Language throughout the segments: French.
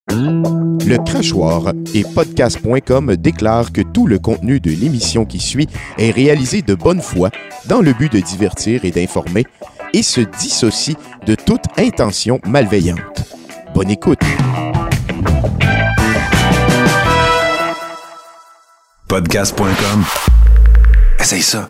Le Crachoir et podcast.com déclarent que tout le contenu de l'émission qui suit est réalisé de bonne foi dans le but de divertir et d'informer et se dissocie de toute intention malveillante. Bonne écoute! Podcast.com. Essaye ça.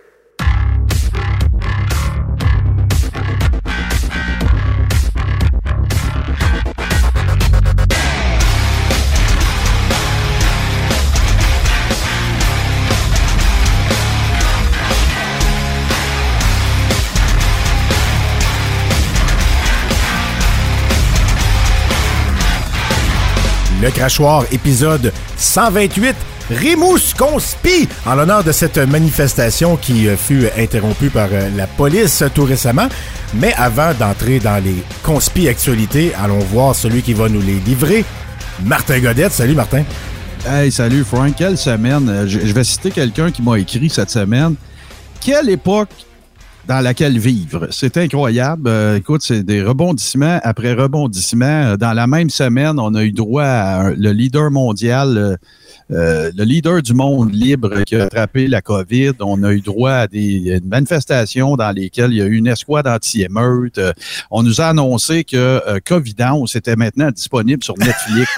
Le Crachoir, épisode 128, Rimousse Conspi, en l'honneur de cette manifestation qui fut interrompue par la police tout récemment. Mais avant d'entrer dans les conspi actualités, allons voir celui qui va nous les livrer, Martin Godette. Salut Martin. Hey, salut Frank, quelle semaine. Je vais citer quelqu'un qui m'a écrit cette semaine. Quelle époque dans laquelle vivre. C'est incroyable. Écoute, c'est des rebondissements après rebondissements. Dans la même semaine, on a eu droit à le leader mondial, le leader du monde libre qui a attrapé la COVID. On a eu droit à des manifestations dans lesquelles il y a eu une escouade anti-émeute. On nous a annoncé que Covidence était maintenant disponible sur Netflix.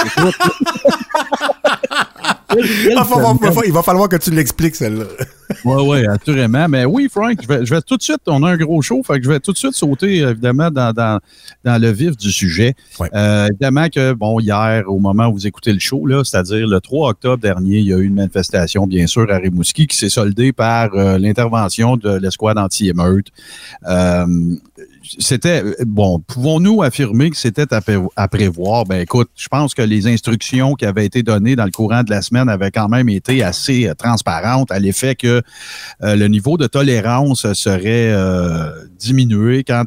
Il va falloir que tu l'expliques, celle-là. Oui, assurément. Mais oui, Frank, je vais tout de suite, on a un gros show, fait que je vais tout de suite sauter, évidemment, dans le vif du sujet. Ouais. Évidemment que, hier, au moment où vous écoutez le show, là, c'est-à-dire le 3 octobre dernier, il y a eu une manifestation, bien sûr, à Rimouski, qui s'est soldée par l'intervention de l'escouade anti-émeute. Pouvons-nous affirmer que c'était à prévoir? Ben, écoute, je pense que les instructions qui avaient été données dans le courant de la semaine avaient quand même été assez transparentes à l'effet que le niveau de tolérance serait diminué quant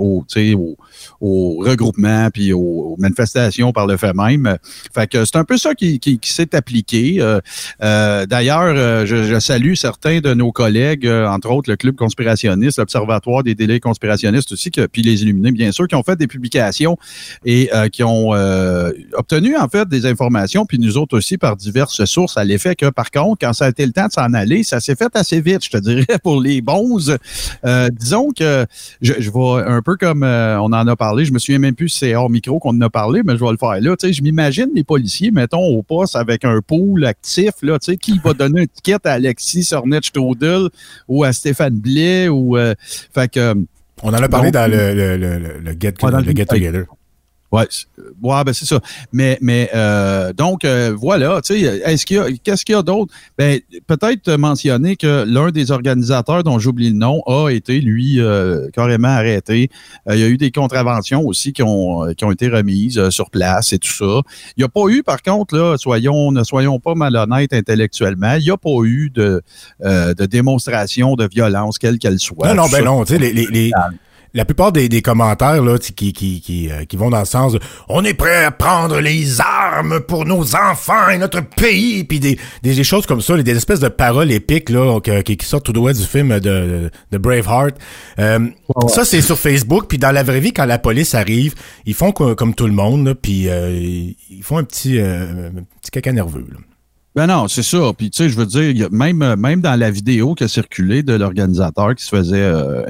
au regroupement puis aux manifestations par le fait même. Fait que c'est un peu ça qui s'est appliqué. D'ailleurs, je salue certains de nos collègues, entre autres le Club conspirationniste, l'Observatoire des délais conspirationnistes aussi, puis les Illuminés, bien sûr, qui ont fait des publications et qui ont obtenu, en fait, des informations, puis nous autres aussi, par diverses sources, à l'effet que, par contre, quand ça a été le temps de s'en aller, ça s'est fait assez vite, je te dirais, pour les bonzes. Disons que je vais un peu comme on en a parlé, je me souviens même plus si c'est hors micro qu'on en a parlé, mais je vais le faire là. Tu sais, je m'imagine les policiers, mettons, au poste avec un pool actif, là, tu sais, qui va donner un ticket à Alexis Sornet-Strudel ou à Stéphane Blais ou... fait que... On en a parlé dans le Get Together. Ouais, ben c'est ça. Mais donc voilà, tu sais, qu'est-ce qu'il y a d'autre? Ben peut-être mentionner que l'un des organisateurs dont j'oublie le nom a été lui carrément arrêté. Il y a eu des contraventions aussi qui ont été remises sur place et tout ça. Il n'y a pas eu, par contre, là, ne soyons pas malhonnêtes intellectuellement, il n'y a pas eu de démonstration de violence, quelle qu'elle soit. Non, tu sais, la plupart des commentaires là, qui vont dans le sens de « On est prêt à prendre les armes pour nos enfants et notre pays », puis des choses comme ça, des espèces de paroles épiques là qui sortent tout droit du film de Braveheart. Ça, c'est sur Facebook, puis dans la vraie vie, quand la police arrive, ils font comme tout le monde, puis ils font un petit caca nerveux, là. Ben non, c'est ça. Puis tu sais, je veux dire, même dans la vidéo qui a circulé de l'organisateur qui se faisait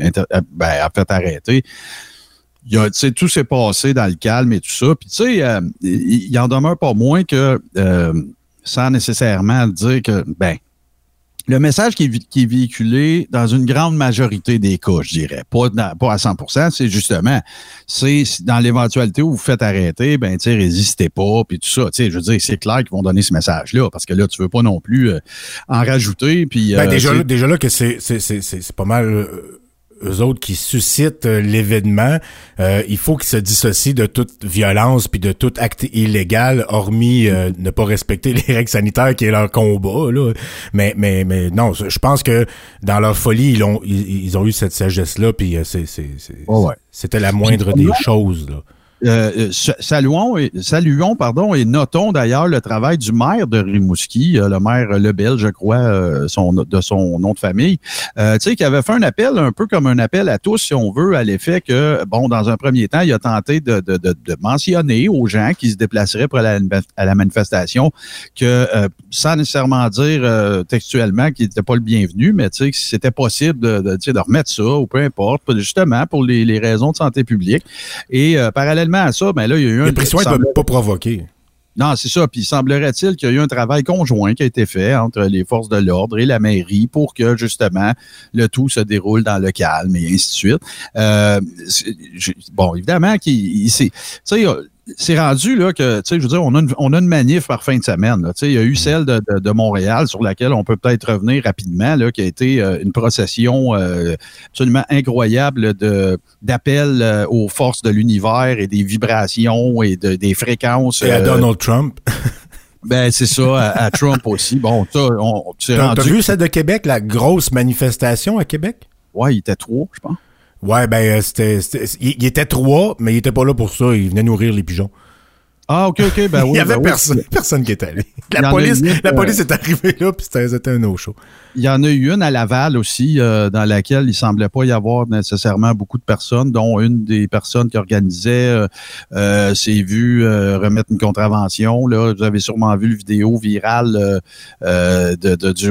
arrêter, tout s'est passé dans le calme et tout ça. Puis tu sais, il en demeure pas moins que sans nécessairement dire que le message qui est véhiculé dans une grande majorité des cas, je dirais, pas à 100%, c'est justement, c'est dans l'éventualité où vous faites arrêter, résistez pas, puis tout ça, je veux dire, c'est clair qu'ils vont donner ce message-là, parce que là, tu veux pas non plus en rajouter, puis... déjà là que c'est pas mal... eux autres qui suscitent l'événement, il faut qu'ils se dissocient de toute violence puis de tout acte illégal, hormis ne pas respecter les règles sanitaires qui est leur combat, là. Mais non, je pense que dans leur folie, ils ont eu cette sagesse-là, puis c'était la moindre des choses, là. Saluons et notons d'ailleurs le travail du maire de Rimouski, le maire Lebel, je crois, de son nom de famille, qui avait fait un appel, un peu comme un appel à tous, si on veut, à l'effet que, bon, dans un premier temps, il a tenté de mentionner aux gens qui se déplaceraient pour aller à la manifestation que, sans nécessairement dire textuellement qu'il n'était pas le bienvenu, mais que c'était possible de remettre ça, ou peu importe, justement pour les raisons de santé publique. Et parallèlement à ça, ben là, il y a eu il a pris soin de ne pas provoquer. Non, c'est ça. Puis semblerait-il qu'il y a eu un travail conjoint qui a été fait entre les forces de l'ordre et la mairie pour que, justement, le tout se déroule dans le calme et ainsi de suite. Bon, évidemment, c'est rendu là que, je veux dire, on a une manif par fin de semaine. Là, il y a eu celle de Montréal sur laquelle on peut peut-être revenir rapidement, là, qui a été une procession absolument incroyable d'appels aux forces de l'univers et des vibrations et des fréquences. Et à Donald Trump. Ben, c'est ça, à Trump aussi. Bon, ça, T'as vu celle de Québec, la grosse manifestation à Québec? Ouais, il était 3, je pense. Ouais, ben, il était 3, mais il était pas là pour ça. Il venait nourrir les pigeons. Ah, OK, ben oui. Il y avait personne qui était allé. La police est arrivée là, puis c'était un no-show. Il y en a eu une à Laval aussi, dans laquelle il semblait pas y avoir nécessairement beaucoup de personnes, dont une des personnes qui organisait s'est vue remettre une contravention. Là, vous avez sûrement vu le vidéo virale du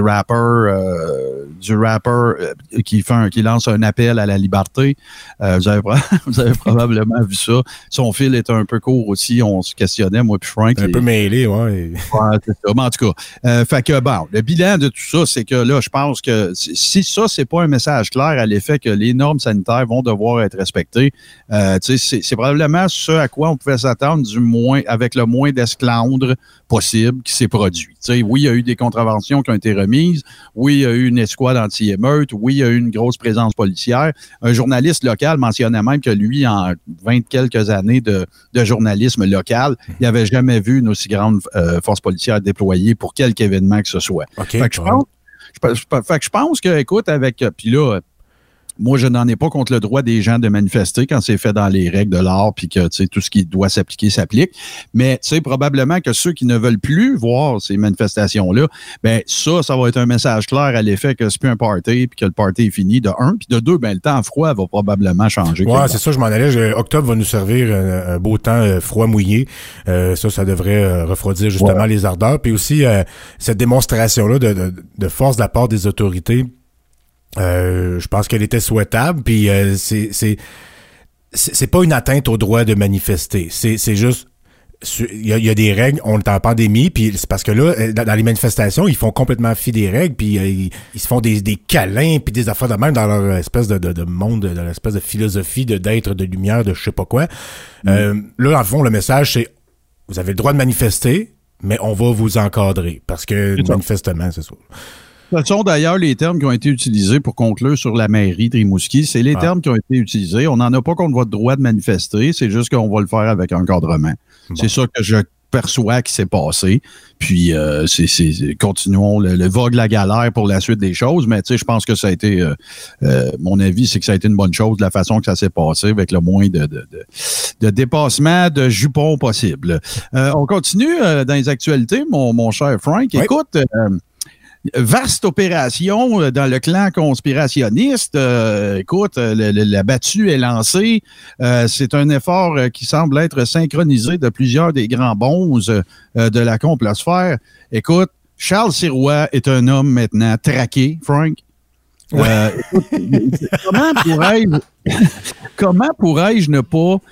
rapper qui lance un appel à la liberté. Vous avez probablement vu ça. Son fil est un peu court aussi. On se questionnait, moi puis Frank. Un peu mêlé, ouais. Ouais, c'est ça. Mais en tout cas, fait que bon, le bilan de tout ça, c'est que là, je pense que si ça, c'est pas un message clair à l'effet que les normes sanitaires vont devoir être respectées, c'est probablement ce à quoi on pouvait s'attendre, du moins avec le moins d'esclandre possible qui s'est produit. Oui, il y a eu des contraventions qui ont été remises. Oui, il y a eu une escouade anti-émeute. Oui, il y a eu une grosse présence policière. Un journaliste local mentionnait même que lui, en 20 quelques années de journalisme local, il n'avait jamais vu une aussi grande force policière déployée pour quelque événement que ce soit. Okay, fait que je pense que, écoute, puis là, moi, je n'en ai pas contre le droit des gens de manifester quand c'est fait dans les règles de l'art puis que, tout ce qui doit s'appliquer s'applique. Mais, probablement que ceux qui ne veulent plus voir ces manifestations-là, ben ça va être un message clair à l'effet que c'est plus un party puis que le party est fini, de un. Puis de deux, ben le temps froid va probablement changer. Ouais, c'est ça, je m'en allais. Octobre va nous servir un beau temps froid mouillé. Ça devrait refroidir justement les ardeurs. Puis aussi, cette démonstration-là de force de la part des autorités, je pense qu'elle était souhaitable, puis c'est pas une atteinte au droit de manifester. C'est juste, il y a des règles, on est en pandémie, puis c'est parce que là, dans les manifestations, ils font complètement fi des règles, puis ils se font des câlins, puis des affaires de même dans leur espèce de monde, dans leur espèce de philosophie d'être, de lumière, de je sais pas quoi. Là, dans le fond, le message, c'est vous avez le droit de manifester, mais on va vous encadrer, parce que manifestement, c'est ça. Ce sont d'ailleurs les termes qui ont été utilisés pour conclure sur la mairie de Rimouski. C'est les termes qui ont été utilisés. On n'en a pas contre votre droit de manifester. C'est juste qu'on va le faire avec un encadrement. Bon. C'est ça que je perçois qui s'est passé. Puis, continuons le vogue la galère pour la suite des choses. Mais, je pense que ça a été, mon avis, c'est que ça a été une bonne chose de la façon que ça s'est passé, avec le moins de dépassement de jupons possible. On continue dans les actualités, mon cher Frank. Oui. Écoute, vaste opération dans le clan conspirationniste. Écoute, la battue est lancée. C'est un effort qui semble être synchronisé de plusieurs des grands bonzes de la complosphère. Écoute, Charles Sirois est un homme maintenant traqué, Frank. Écoute, comment pourrais-je ne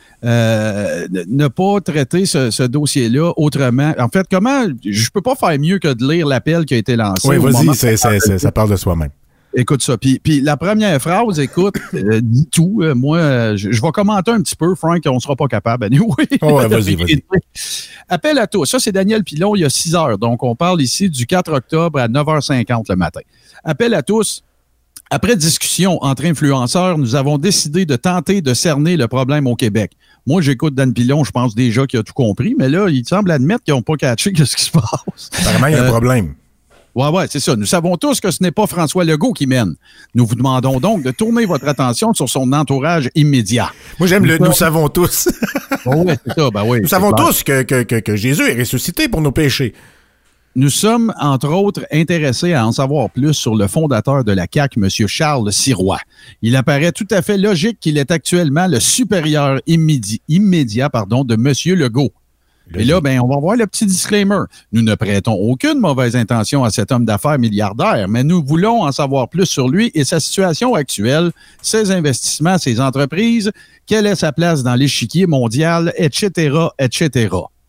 pas traiter ce dossier-là autrement? En fait, je peux pas faire mieux que de lire l'appel qui a été lancé. Oui, vas-y, ça parle de soi-même. Écoute ça. Puis la première phrase, écoute, dit tout. Moi, je vais commenter un petit peu, Frank, on ne sera pas capable. Anyway. Ouais, vas-y. Appel à tous. Ça, c'est Daniel Pilon, il y a 6 heures. Donc, on parle ici du 4 octobre à 9h50 le matin. Appel à tous. Après discussion entre influenceurs, nous avons décidé de tenter de cerner le problème au Québec. Moi, j'écoute Dan Pilon, je pense déjà qu'il a tout compris, mais là, il semble admettre qu'ils n'ont pas catché ce qui se passe. Apparemment, il y a un problème. Ouais, c'est ça. Nous savons tous que ce n'est pas François Legault qui mène. Nous vous demandons donc de tourner votre attention sur son entourage immédiat. Moi, j'aime nous savons tous. Oui, c'est ça, ben oui. Nous savons tous que Jésus est ressuscité pour nos péchés. Nous sommes, entre autres, intéressés à en savoir plus sur le fondateur de la CAQ, M. Charles Sirois. Il apparaît tout à fait logique qu'il est actuellement le supérieur immédiat de M. Legault. Et là, on va voir le petit disclaimer. Nous ne prêtons aucune mauvaise intention à cet homme d'affaires milliardaire, mais nous voulons en savoir plus sur lui et sa situation actuelle, ses investissements, ses entreprises, quelle est sa place dans l'échiquier mondial, etc., etc.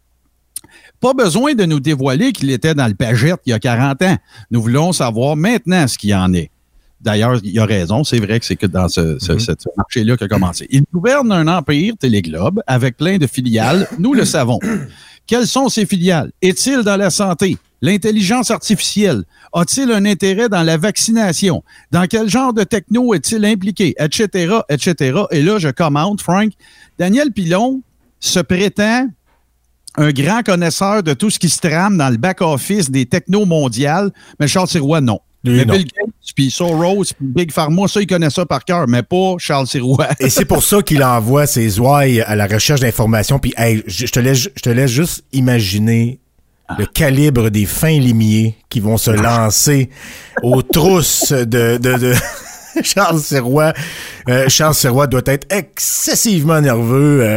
Pas besoin de nous dévoiler qu'il était dans le Pagette il y a 40 ans. Nous voulons savoir maintenant ce qu'il y en est. D'ailleurs, il a raison, c'est vrai que c'est que dans ce marché-là qu'a commencé. Il gouverne un empire, Téléglobe, avec plein de filiales, nous le savons. Quelles sont ces filiales? Est-il dans la santé? L'intelligence artificielle? A-t-il un intérêt dans la vaccination? Dans quel genre de techno est-il impliqué? Etc., etc. Et là, je commente, Frank, Daniel Pilon se prétend un grand connaisseur de tout ce qui se trame dans le back-office des technos mondiales, mais Charles Sirois, non. Mais Bill Gates, puis Soros, puis Big Pharma, ça, il connaît ça par cœur, mais pas Charles Sirois. Et c'est pour ça qu'il envoie ses ouailles à la recherche d'informations. Puis, hey, je te laisse juste imaginer le calibre des fins limiers qui vont se lancer aux trousses de Charles Sirois. Charles Sirois doit être excessivement nerveux.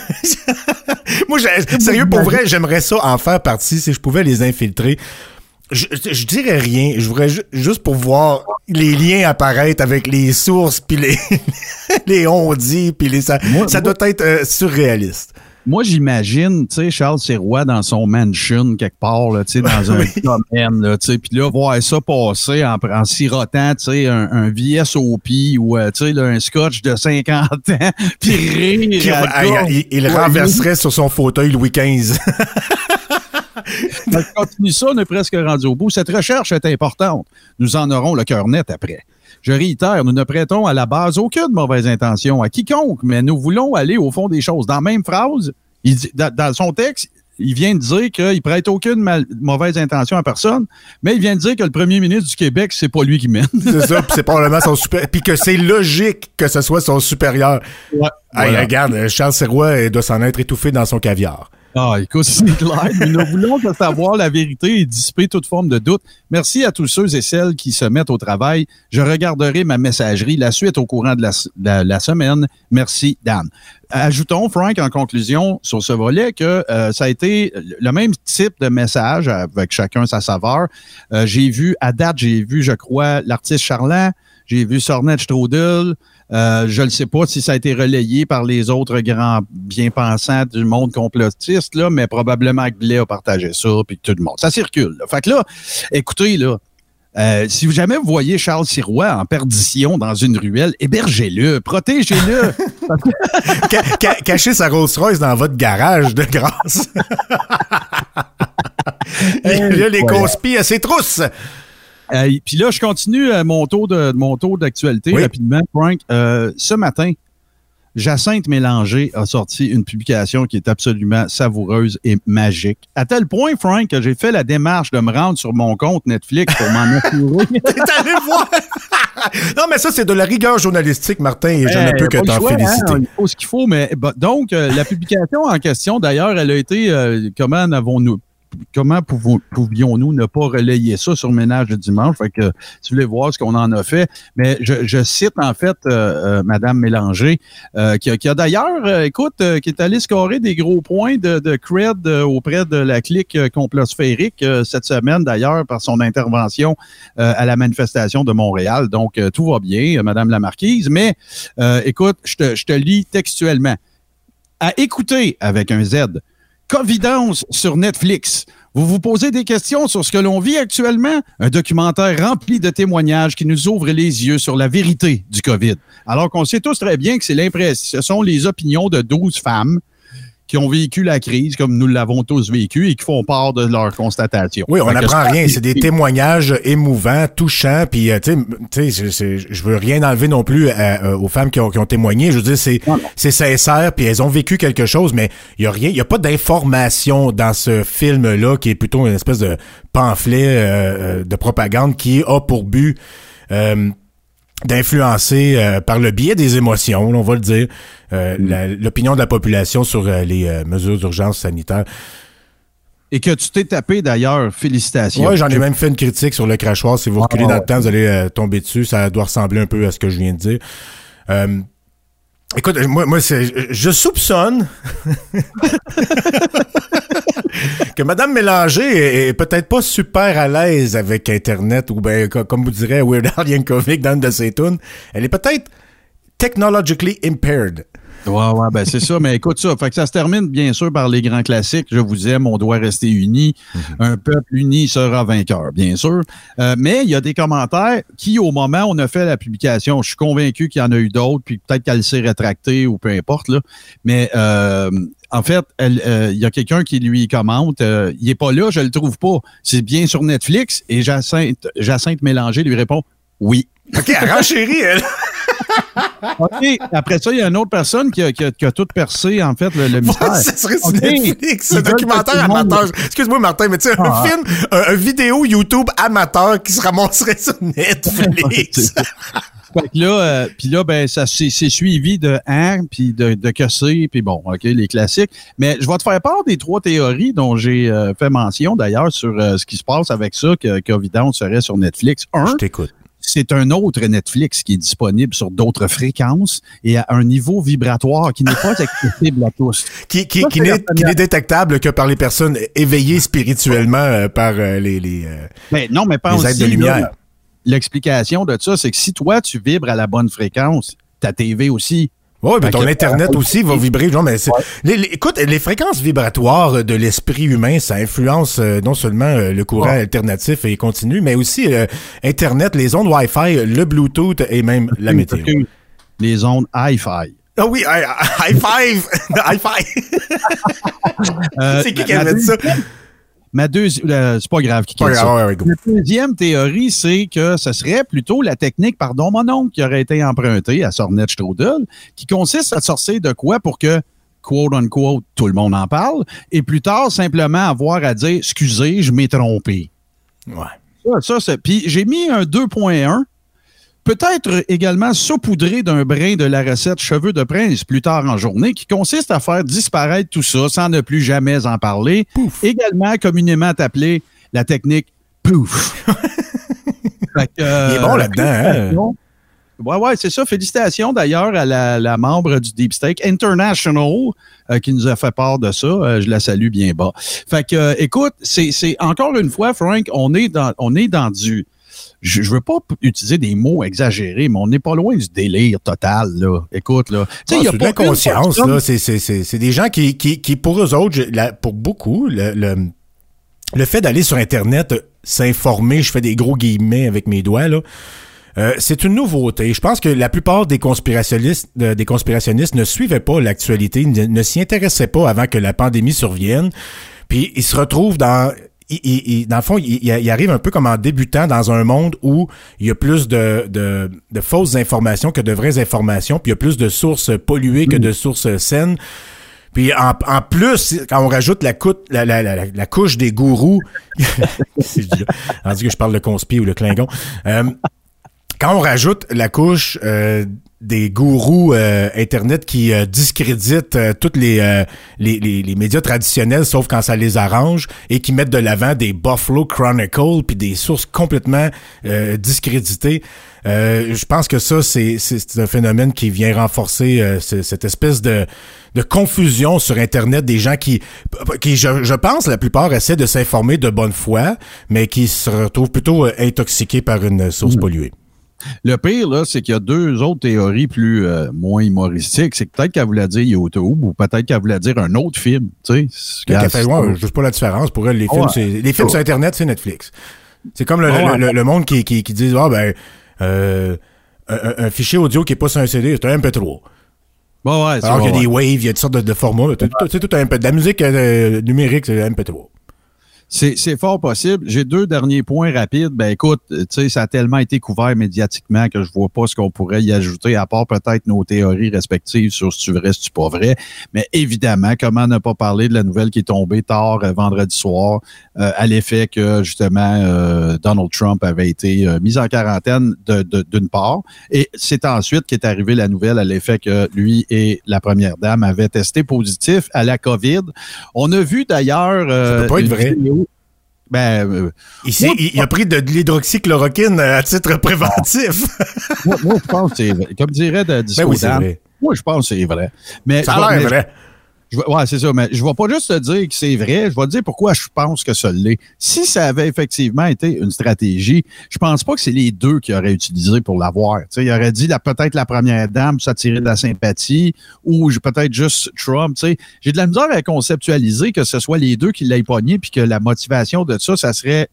Moi, sérieux, pour vrai, j'aimerais ça en faire partie si je pouvais les infiltrer. Je dirais rien. Je voudrais juste pour voir les liens apparaître avec les sources puis les on-dit puis ça doit être surréaliste. Moi, j'imagine, tu sais, Charles Sirois dans son mansion quelque part, là, tu sais, dans un domaine, là, tu sais, puis là, voir ça passer en sirotant, tu sais, un VSOP ou, tu sais, un scotch de 50 ans, puis rire. Il renverserait sur son fauteuil Louis XV. On continue ça, on est presque rendu au bout. Cette recherche est importante. Nous en aurons le cœur net après. Je réitère, nous ne prêtons à la base aucune mauvaise intention à quiconque, mais nous voulons aller au fond des choses. Dans la même phrase, il dit, dans son texte, il vient de dire qu'il ne prête aucune mauvaise intention à personne, mais il vient de dire que le premier ministre du Québec, c'est pas lui qui mène. C'est ça, puis c'est probablement son supérieur. Puis que c'est logique que ce soit son supérieur. Ouais, hey, voilà. Regarde, Charles Sirois doit s'en être étouffé dans son caviar. Ah, écoute, c'est clair. Nous voulons savoir la vérité et dissiper toute forme de doute. Merci à tous ceux et celles qui se mettent au travail. Je regarderai ma messagerie, la suite au courant de la semaine. Merci, Dan. Ajoutons, Frank, en conclusion, sur ce volet, que ça a été le même type de message avec chacun sa saveur. J'ai vu, je crois, l'artiste Charland, j'ai vu Sornette Strudel. Je ne sais pas si ça a été relayé par les autres grands bien-pensants du monde complotiste, là, mais probablement que Blais a partagé ça, puis tout le monde. Ça circule. Là. Fait que là, écoutez, là, si jamais vous voyez Charles Sirois en perdition dans une ruelle, hébergez-le, protégez-le. Cachez sa Rolls-Royce dans votre garage, de grâce. Là, les conspires à ses trousses. Puis là, je continue mon tour d'actualité rapidement, Frank. Ce matin, Jacinthe Mélanger a sorti une publication qui est absolument savoureuse et magique. À tel point, Frank, que j'ai fait la démarche de me rendre sur mon compte Netflix pour m'en assurer. T'es allé voir! Non, mais ça, c'est de la rigueur journalistique, Martin, et je ne peux que t'en féliciter. Hein, il faut ce qu'il faut, mais donc, la publication en question, d'ailleurs, elle a été, comment pouvions-nous ne pas relayer ça sur Ménage de dimanche? Fait que si vous voulez voir ce qu'on en a fait. Mais je cite en fait Madame Mélanger, qui a d'ailleurs, qui est allée scorer des gros points de cred auprès de la clique complosphérique cette semaine, d'ailleurs, par son intervention à la manifestation de Montréal. Donc, tout va bien, Madame la Marquise. Mais, écoute, je te lis textuellement. À écouter avec un Z. Covidence sur Netflix. Vous vous posez des questions sur ce que l'on vit actuellement? Un documentaire rempli de témoignages qui nous ouvre les yeux sur la vérité du COVID. Alors qu'on sait tous très bien que ce sont les opinions de 12 femmes qui ont vécu la crise comme nous l'avons tous vécu et qui font part de leur constatation. Oui, on n'apprend rien. C'est des témoignages émouvants, touchants. Puis, tu sais, je veux rien enlever non plus aux femmes qui ont témoigné. Je veux dire, c'est sincère. Puis elles ont vécu quelque chose, mais il y a rien. Il y a pas d'information dans ce film-là qui est plutôt une espèce de pamphlet de propagande qui a pour but d'influencer par le biais des émotions, on va le dire, l'opinion de la population sur les mesures d'urgence sanitaire. Et que tu t'es tapé d'ailleurs, félicitations. Oui, j'en ai même fait une critique sur le crachoir. Si vous reculez dans le temps, vous allez tomber dessus. Ça doit ressembler un peu à ce que je viens de dire. Écoute, moi je soupçonne que Mme Mélanger est peut-être pas super à l'aise avec Internet, ou bien, comme vous direz Weird Al Yankovic dans une de ses tunes, elle est peut-être technologically impaired. Ouais, ben c'est ça. Mais écoute ça. Fait que ça se termine, bien sûr, par les grands classiques. Je vous aime, on doit rester unis. Un peuple uni sera vainqueur, bien sûr. Mais il y a des commentaires qui, au moment où on a fait la publication, je suis convaincu qu'il y en a eu d'autres, puis peut-être qu'elle s'est rétractée ou peu importe, là. Mais en fait, il y a quelqu'un qui lui commente, il est pas là, je le trouve pas. C'est bien sur Netflix. Et Jacinthe Mélanger lui répond oui. OK, elle renchérit, elle. OK. Après ça, il y a une autre personne qui a tout percé, en fait, le mystère. Ouais, ça serait sur Netflix, un documentaire amateur. Excuse-moi, Martin, mais tu sais, un film, un vidéo YouTube amateur qui se ramasserait sur Netflix. Fait que là, puis là, ben, ça c'est suivi de puis de que c'est, puis bon, OK, les classiques. Mais je vais te faire part des 3 théories dont j'ai fait mention, d'ailleurs, sur ce qui se passe avec ça, qu'évidemment, serait sur Netflix. Je t'écoute. C'est un autre Netflix qui est disponible sur d'autres fréquences et à un niveau vibratoire qui n'est pas accessible à tous. Qui n'est détectable que par les personnes éveillées spirituellement par les êtres de lumière. Là, l'explication de ça, c'est que si toi, tu vibres à la bonne fréquence, ta TV aussi. Oui, mais ton Internet aussi va vibrer. Non, mais écoute, les fréquences vibratoires de l'esprit humain, ça influence non seulement le courant alternatif et continu, mais aussi Internet, les ondes Wi-Fi, le Bluetooth et même la météo. Les ondes Hi-Fi. Ah oui, high five! High five! C'est qui avait dit ça? C'est pas grave qui ça. La deuxième théorie, c'est que ce serait plutôt la technique, pardon mon oncle, qui aurait été empruntée à Sornette Strudel, qui consiste à sortir de quoi pour que, quote unquote, tout le monde en parle, et plus tard, simplement avoir à dire « Excusez, je m'ai trompé ». Ouais. Ça, c'est... Puis j'ai mis un 2.1. Peut-être également saupoudré d'un brin de la recette Cheveux de Prince plus tard en journée, qui consiste à faire disparaître tout ça sans ne plus jamais en parler. Pouf. Également communément appelée la technique pouf. Fait que, il est bon là-dedans. Ouais, c'est ça. Félicitations d'ailleurs à la membre du Deep State International qui nous a fait part de ça. Je la salue bien bas. Fait que, écoute, c'est encore une fois, Frank, on est dans du... Je veux pas utiliser des mots exagérés, mais on n'est pas loin du délire total, là. Écoute, là. C'est de la conscience, là. C'est des gens qui, pour eux autres, pour beaucoup, le fait d'aller sur Internet, s'informer, je fais des gros guillemets avec mes doigts, là, c'est une nouveauté. Je pense que la plupart des conspirationnistes ne suivaient pas l'actualité, ne s'y intéressaient pas avant que la pandémie survienne. Puis ils se retrouvent dans le fond, il arrive un peu comme en débutant dans un monde où il y a plus de fausses informations que de vraies informations, puis il y a plus de sources polluées que de sources saines. Puis en plus, quand on rajoute la couche des gourous, rendu que je parle de conspi ou de Klingon, quand on rajoute la couche des gourous Internet qui discréditent toutes les médias traditionnels, sauf quand ça les arrange, et qui mettent de l'avant des Buffalo Chronicle puis des sources complètement discréditées. Je pense que ça, c'est un phénomène qui vient renforcer cette espèce de confusion sur Internet, des gens qui je pense, la plupart essaient de s'informer de bonne foi, mais qui se retrouvent plutôt intoxiqués par une source polluée. Le pire, là, c'est qu'il y a 2 autres théories moins humoristiques. C'est que peut-être qu'elle voulait dire YouTube ou peut-être qu'elle voulait dire un autre film. Tu sais, je sais pas la différence. Pour elle, les films sur Internet, c'est Netflix. C'est comme le monde qui dit un fichier audio qui est pas sur un CD, c'est un MP3. Bon, ouais, alors qu'il y a des waves, il y a toutes sortes de formats. C'est tout un peu de la musique numérique, c'est MP3. C'est fort possible. J'ai 2 derniers points rapides. Ben écoute, tu sais, ça a tellement été couvert médiatiquement que je vois pas ce qu'on pourrait y ajouter, à part peut-être nos théories respectives sur si c'est vrai, si c'est pas vrai. Mais évidemment, comment ne pas parler de la nouvelle qui est tombée tard vendredi soir, à l'effet que justement Donald Trump avait été mis en quarantaine d'une part. Et c'est ensuite qu'est arrivée la nouvelle à l'effet que lui et la première dame avaient testé positif à la COVID. On a vu d'ailleurs... ça peut pas être vrai. Ici, il a pris de l'hydroxychloroquine à titre préventif. moi, je pense que c'est vrai. Comme dirait Disco oui, Dan, moi, je pense que c'est vrai. Mais ça a l'air vrai. Ouais, c'est ça. Mais je ne vais pas juste te dire que c'est vrai. Je vais te dire pourquoi je pense que ça l'est. Si ça avait effectivement été une stratégie, je pense pas que c'est les deux qui auraient utilisé pour l'avoir. Tu sais, il aurait dit peut-être la première dame, s'attirer de la sympathie, ou peut-être juste Trump. Tu sais, j'ai de la misère à conceptualiser que ce soit les deux qui l'aient pogné, puis que la motivation de ça serait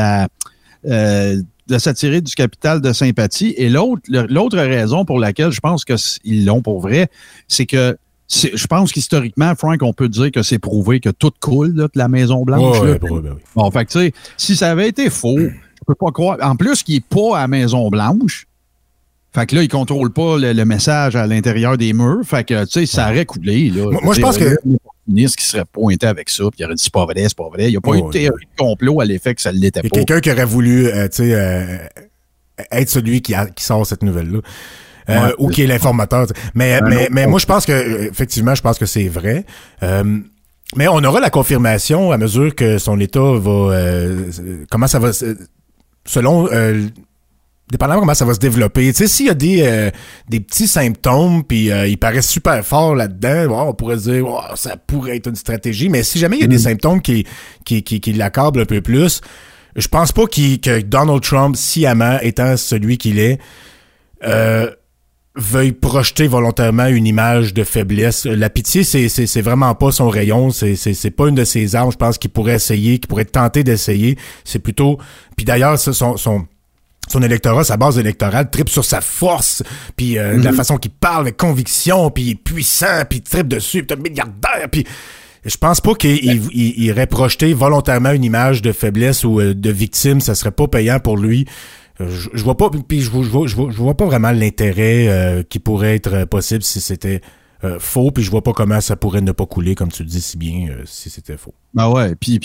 de s'attirer du capital de sympathie. Et l'autre raison pour laquelle je pense qu'ils l'ont pour vrai, c'est que je pense qu'historiquement, Frank, on peut dire que c'est prouvé que tout coule là, de la Maison-Blanche. Oui. Bon, fait que tu sais, si ça avait été faux, je peux pas croire. En plus, qu'il n'est pas à la Maison-Blanche, fait que là, il contrôle pas le message à l'intérieur des murs. Fait que, tu sais, ça aurait coulé. Là. Moi je pense que... qui serait pointé avec ça, puis il aurait dit c'est pas vrai. Il n'y a pas eu de théorie de complot à l'effet que ça ne l'était pas. Il y a quelqu'un qui aurait voulu, être celui qui sort cette nouvelle-là. Ou qui est l'informateur. Mais moi, je pense que, effectivement, c'est vrai. Mais on aura la confirmation à mesure que son état va, comment ça va, selon, dépendamment comment ça va se développer. Tu sais, s'il y a des petits symptômes, puis il paraît super fort là-dedans, on pourrait se dire, ça pourrait être une stratégie. Mais si jamais il y a des symptômes qui l'accablent un peu plus, je pense pas que Donald Trump, sciemment, étant celui qu'il est, veuille projeter volontairement une image de faiblesse. La pitié, c'est vraiment pas son rayon, c'est pas une de ses armes, je pense, qu'il pourrait tenter d'essayer. C'est plutôt... Puis d'ailleurs, son électorat, sa base électorale, tripe sur sa force, puis de la façon qu'il parle avec conviction, puis il est puissant, puis il tripe dessus, puis t'es un milliardaire, puis... Je pense pas qu'il irait projeter volontairement une image de faiblesse ou de victime, ça serait pas payant pour lui. Je vois pas, puis je vois pas vraiment l'intérêt qui pourrait être possible si c'était faux, puis je vois pas comment ça pourrait ne pas couler, comme tu le dis si bien, si c'était faux. Ben ouais, puis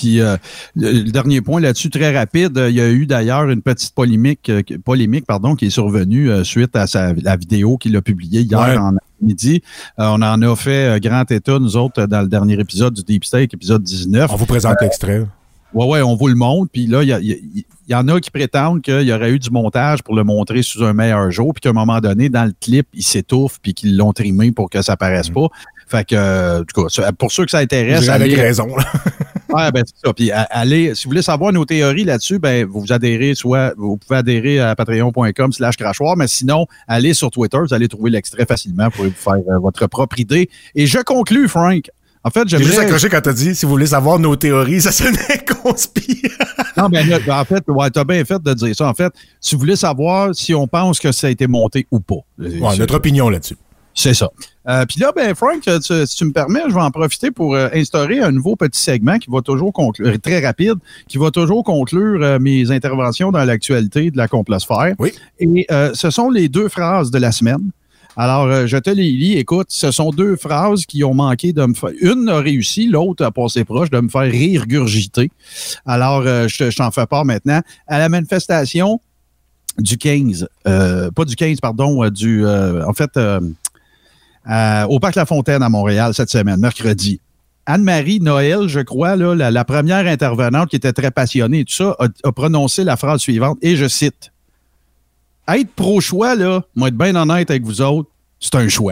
le dernier point là-dessus, très rapide, il y a eu d'ailleurs une petite polémique qui est survenue suite à la vidéo qu'il a publiée hier en midi. On en a fait grand état, nous autres, dans le dernier épisode du Deep State, épisode 19. On vous présente l'extrait. Ouais, on vous le montre. Puis là, il y en a qui prétendent qu'il y aurait eu du montage pour le montrer sous un meilleur jour, puis qu'à un moment donné, dans le clip, il s'étouffe, puis qu'ils l'ont trimé pour que ça paraisse pas. Fait que, en tout cas, pour ceux que ça intéresse... Avec raison. Ouais, ben c'est ça. Puis allez, si vous voulez savoir nos théories là-dessus, ben vous pouvez adhérer à patreon.com/crachoir, mais sinon, allez sur Twitter, vous allez trouver l'extrait facilement pour vous faire votre propre idée. Et je conclus, Frank. En fait, j'ai juste accroché quand t'as dit, si vous voulez savoir nos théories, ça sonnait conspire. Non, mais là, en fait, t'as bien fait de dire ça. En fait, si vous voulez savoir si on pense que ça a été monté ou pas. Ouais, notre opinion là-dessus. C'est ça. Puis là, ben Frank, si tu me permets, je vais en profiter pour instaurer un nouveau petit segment qui va toujours conclure, très rapide, qui va toujours conclure mes interventions dans l'actualité de la complosphère. Oui. Et ce sont les 2 phrases de la semaine. Alors, je te les lis. Écoute, ce sont 2 phrases qui ont manqué de me faire... Une a réussi, l'autre a passé proche de me faire rigurgiter. Alors, je t'en fais part maintenant. À la manifestation du 15, pas du 15, pardon, au Parc La Fontaine à Montréal cette semaine, mercredi. Anne-Marie Noël, je crois, là, la première intervenante qui était très passionnée et tout ça, a prononcé la phrase suivante, et je cite, « Être pro-choix, là, moi être bien honnête avec vous autres, c'est un choix. »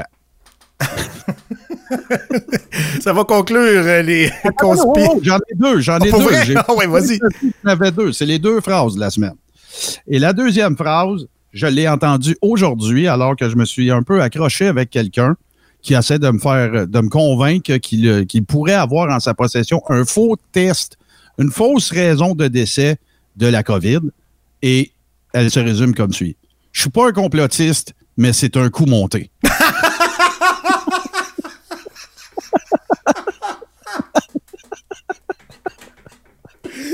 Ça va conclure les conspirations. J'en ai deux. Ouais, vas-y. J'en avais 2. C'est les 2 phrases de la semaine. Et la deuxième phrase, je l'ai entendue aujourd'hui alors que je me suis un peu accroché avec quelqu'un qui essaie de me convaincre qu'il pourrait avoir en sa possession un faux test, une fausse raison de décès de la COVID. Et elle se résume comme suit. Je suis pas un complotiste, mais c'est un coup monté.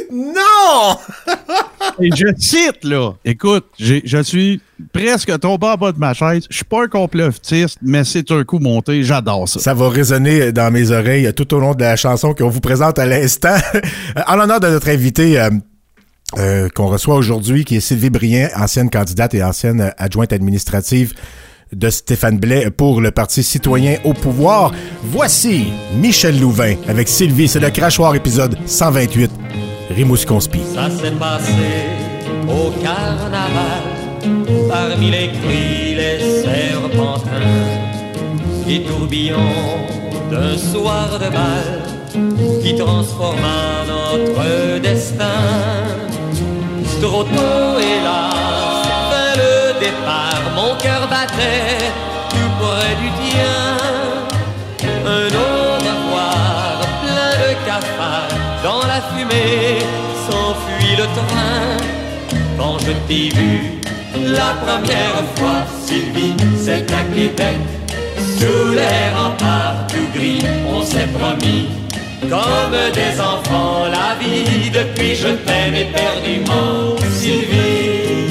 Non! Et je cite, là. Écoute, je suis presque tombé en bas de ma chaise. Je suis pas un complotiste, mais c'est un coup monté. J'adore ça. Ça va résonner dans mes oreilles tout au long de la chanson qu'on vous présente à l'instant. En l'honneur de notre invité qu'on reçoit aujourd'hui, qui est Sylvie Brien, ancienne candidate et ancienne adjointe administrative de Stéphane Blais pour le Parti citoyen au pouvoir. Voici Michel Louvain avec Sylvie. C'est le Crachoir épisode 128. Rimouski-Conspi. Ça s'est passé au carnaval, parmi les cris, les serpentins, et tourbillons d'un soir de bal qui transforma notre destin. Trop tôt, hélas, fin le départ, mon cœur battait tout près du tien. Un au revoir, plein de cafards, dans la fumée s'enfuit le train. Quand je t'ai vu la première fois, Sylvie, c'est à Québec, sous les remparts tout gris, on s'est promis comme des enfants la vie. Depuis je t'aime éperdument, Sylvie.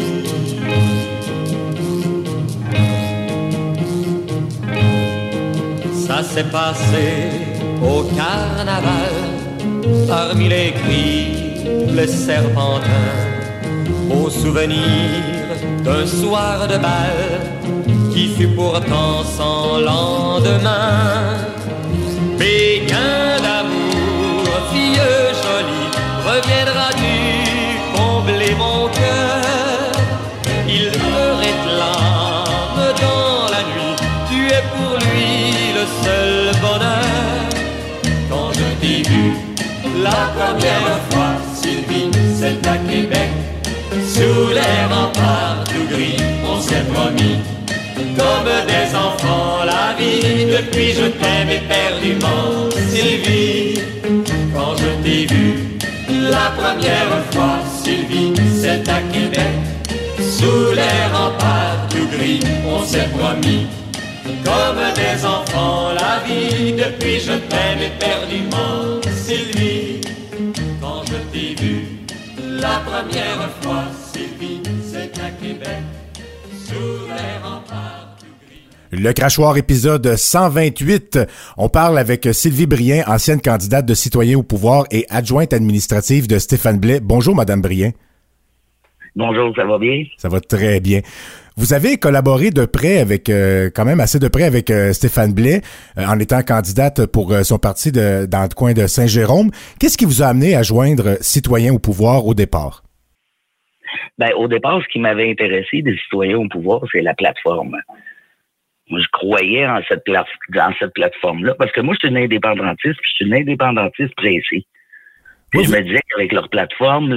Ça s'est passé au carnaval, parmi les cris, les serpentins, au souvenir d'un soir de bal qui fut pourtant sans lendemain. Pékin d'amour, fille jolie, reviendras-tu combler mon cœur? Il me réclame dans la nuit, tu es pour lui le seul bonheur. Quand je t'ai vu la première fois, Sylvie, c'est à Québec, sous les remparts tout gris, on s'est promis comme des enfants la vie. Depuis je t'aime éperdument, Sylvie. Quand je t'ai vu la première fois, Sylvie, c'est à Québec, sous les remparts tout gris, on s'est promis comme des enfants la vie. Depuis je t'aime éperdument, Sylvie. Quand je t'ai vu la première fois, Sylvie, c'est à Québec, sous les remparts. Le Crachoir épisode 128. On parle avec Sylvie Brien, ancienne candidate de Citoyens au pouvoir et adjointe administrative de Stéphane Blais. Bonjour, Madame Brien. Bonjour, ça va bien? Ça va très bien. Vous avez collaboré de près avec, quand même assez de près avec Stéphane Blais, en étant candidate pour son parti dans le coin de Saint-Jérôme. Qu'est-ce qui vous a amené à joindre Citoyens au pouvoir au départ? Ben, au départ, ce qui m'avait intéressé des Citoyens au pouvoir, c'est la plateforme. Moi, je croyais en cette plateforme-là, parce que moi, je suis une indépendantiste, puis je suis une indépendantiste pressée. Puis je me disais qu'avec leur plateforme,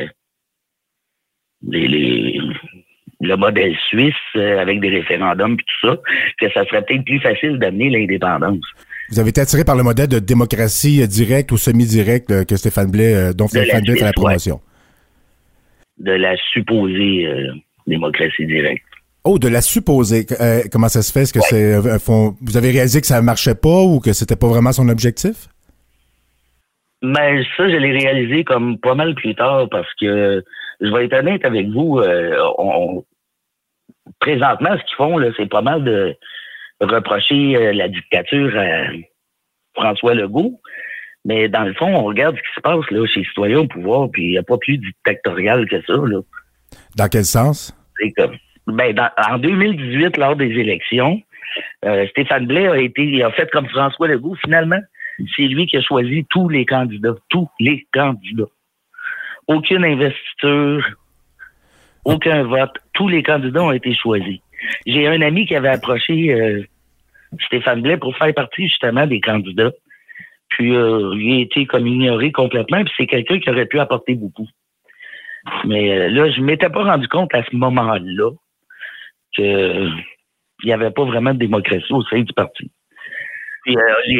le modèle suisse, avec des référendums et tout ça, que ça serait peut-être plus facile d'amener l'indépendance. Vous avez été attiré par le modèle de démocratie directe ou semi-directe que Stéphane Blais, dont Stéphane Blais fait la promotion. Ouais. De la supposée démocratie directe. Oh, de la supposée. Comment ça se fait? Est-ce que c'est vous avez réalisé que ça marchait pas ou que c'était pas vraiment son objectif? Mais ça, je l'ai réalisé comme pas mal plus tard parce que je vais être honnête avec vous, présentement, ce qu'ils font, là, c'est pas mal de reprocher la dictature à François Legault. Mais dans le fond, on regarde ce qui se passe là chez Citoyens au pouvoir, puis il n'y a pas plus dictatorial que ça. Là. Dans quel sens? C'est comme, en 2018, lors des élections, Stéphane Blais a fait comme François Legault, finalement. C'est lui qui a choisi tous les candidats. Tous les candidats. Aucune investiture, aucun vote. Tous les candidats ont été choisis. J'ai un ami qui avait approché Stéphane Blais pour faire partie justement des candidats. Puis il a été comme ignoré complètement. Puis c'est quelqu'un qui aurait pu apporter beaucoup. Mais là, je m'étais pas rendu compte à ce moment-là qu'il n'y avait pas vraiment de démocratie au sein du parti. Puis,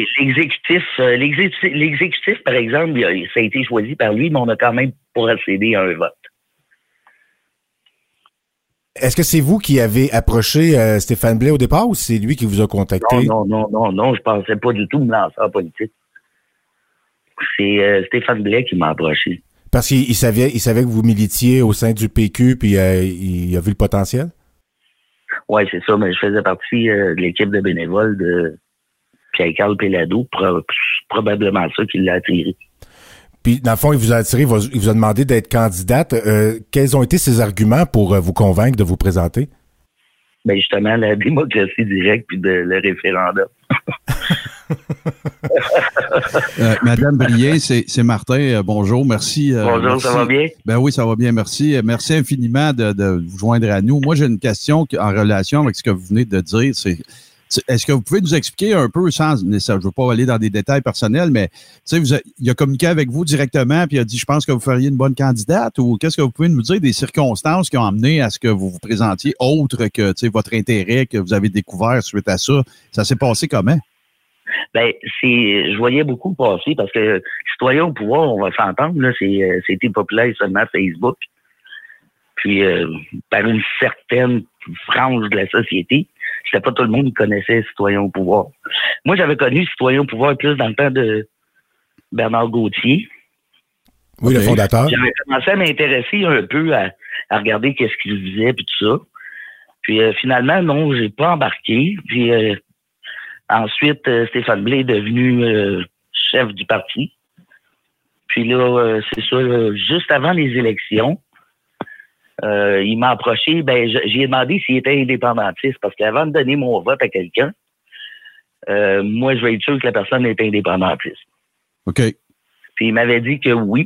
l'exécutif, par exemple, ça a été choisi par lui, mais on a quand même procédé à un vote. Est-ce que c'est vous qui avez approché Stéphane Blais au départ ou c'est lui qui vous a contacté? Non, je pensais pas du tout me lancer en politique. C'est Stéphane Blais qui m'a approché. Parce qu'il savait que vous militiez au sein du PQ, puis il a vu le potentiel? Oui, c'est ça, mais je faisais partie de l'équipe de bénévoles de Pierre-Carl Pellado, probablement ça qui l'a attiré. Puis, dans le fond, il vous a attiré, il vous a demandé d'être candidate. Quels ont été ses arguments pour vous convaincre de vous présenter? Ben justement, la démocratie directe puis le référendum. Madame Brien, c'est Martin. Bonjour, merci. Bonjour, merci. Ça va bien? Ben oui, ça va bien, merci. Merci infiniment de vous joindre à nous. Moi, j'ai une question en relation avec ce que vous venez de dire. Est-ce que vous pouvez nous expliquer un peu, je ne veux pas aller dans des détails personnels, mais il a communiqué avec vous directement puis il a dit, je pense que vous feriez une bonne candidate, ou qu'est-ce que vous pouvez nous dire des circonstances qui ont amené à ce que vous vous présentiez, autre que votre intérêt que vous avez découvert suite à ça? Ça s'est passé comment? Ben, je voyais beaucoup passer parce que Citoyens au pouvoir, on va s'entendre, là, c'était populaire seulement Facebook. Puis, par une certaine frange de la société, c'était pas tout le monde qui connaissait Citoyens au pouvoir. Moi, j'avais connu Citoyens au pouvoir plus dans le temps de Bernard Gauthier. Oui, le fondateur. J'avais commencé à m'intéresser un peu à regarder qu'est-ce qu'il disait puis tout ça. Puis finalement, non, j'ai pas embarqué. Puis ensuite, Stéphane Blais est devenu chef du parti. Puis là, c'est ça, là, juste avant les élections, il m'a approché, j'ai demandé s'il était indépendantiste, parce qu'avant de donner mon vote à quelqu'un, moi, je vais être sûr que la personne est indépendantiste. OK. Puis il m'avait dit que oui.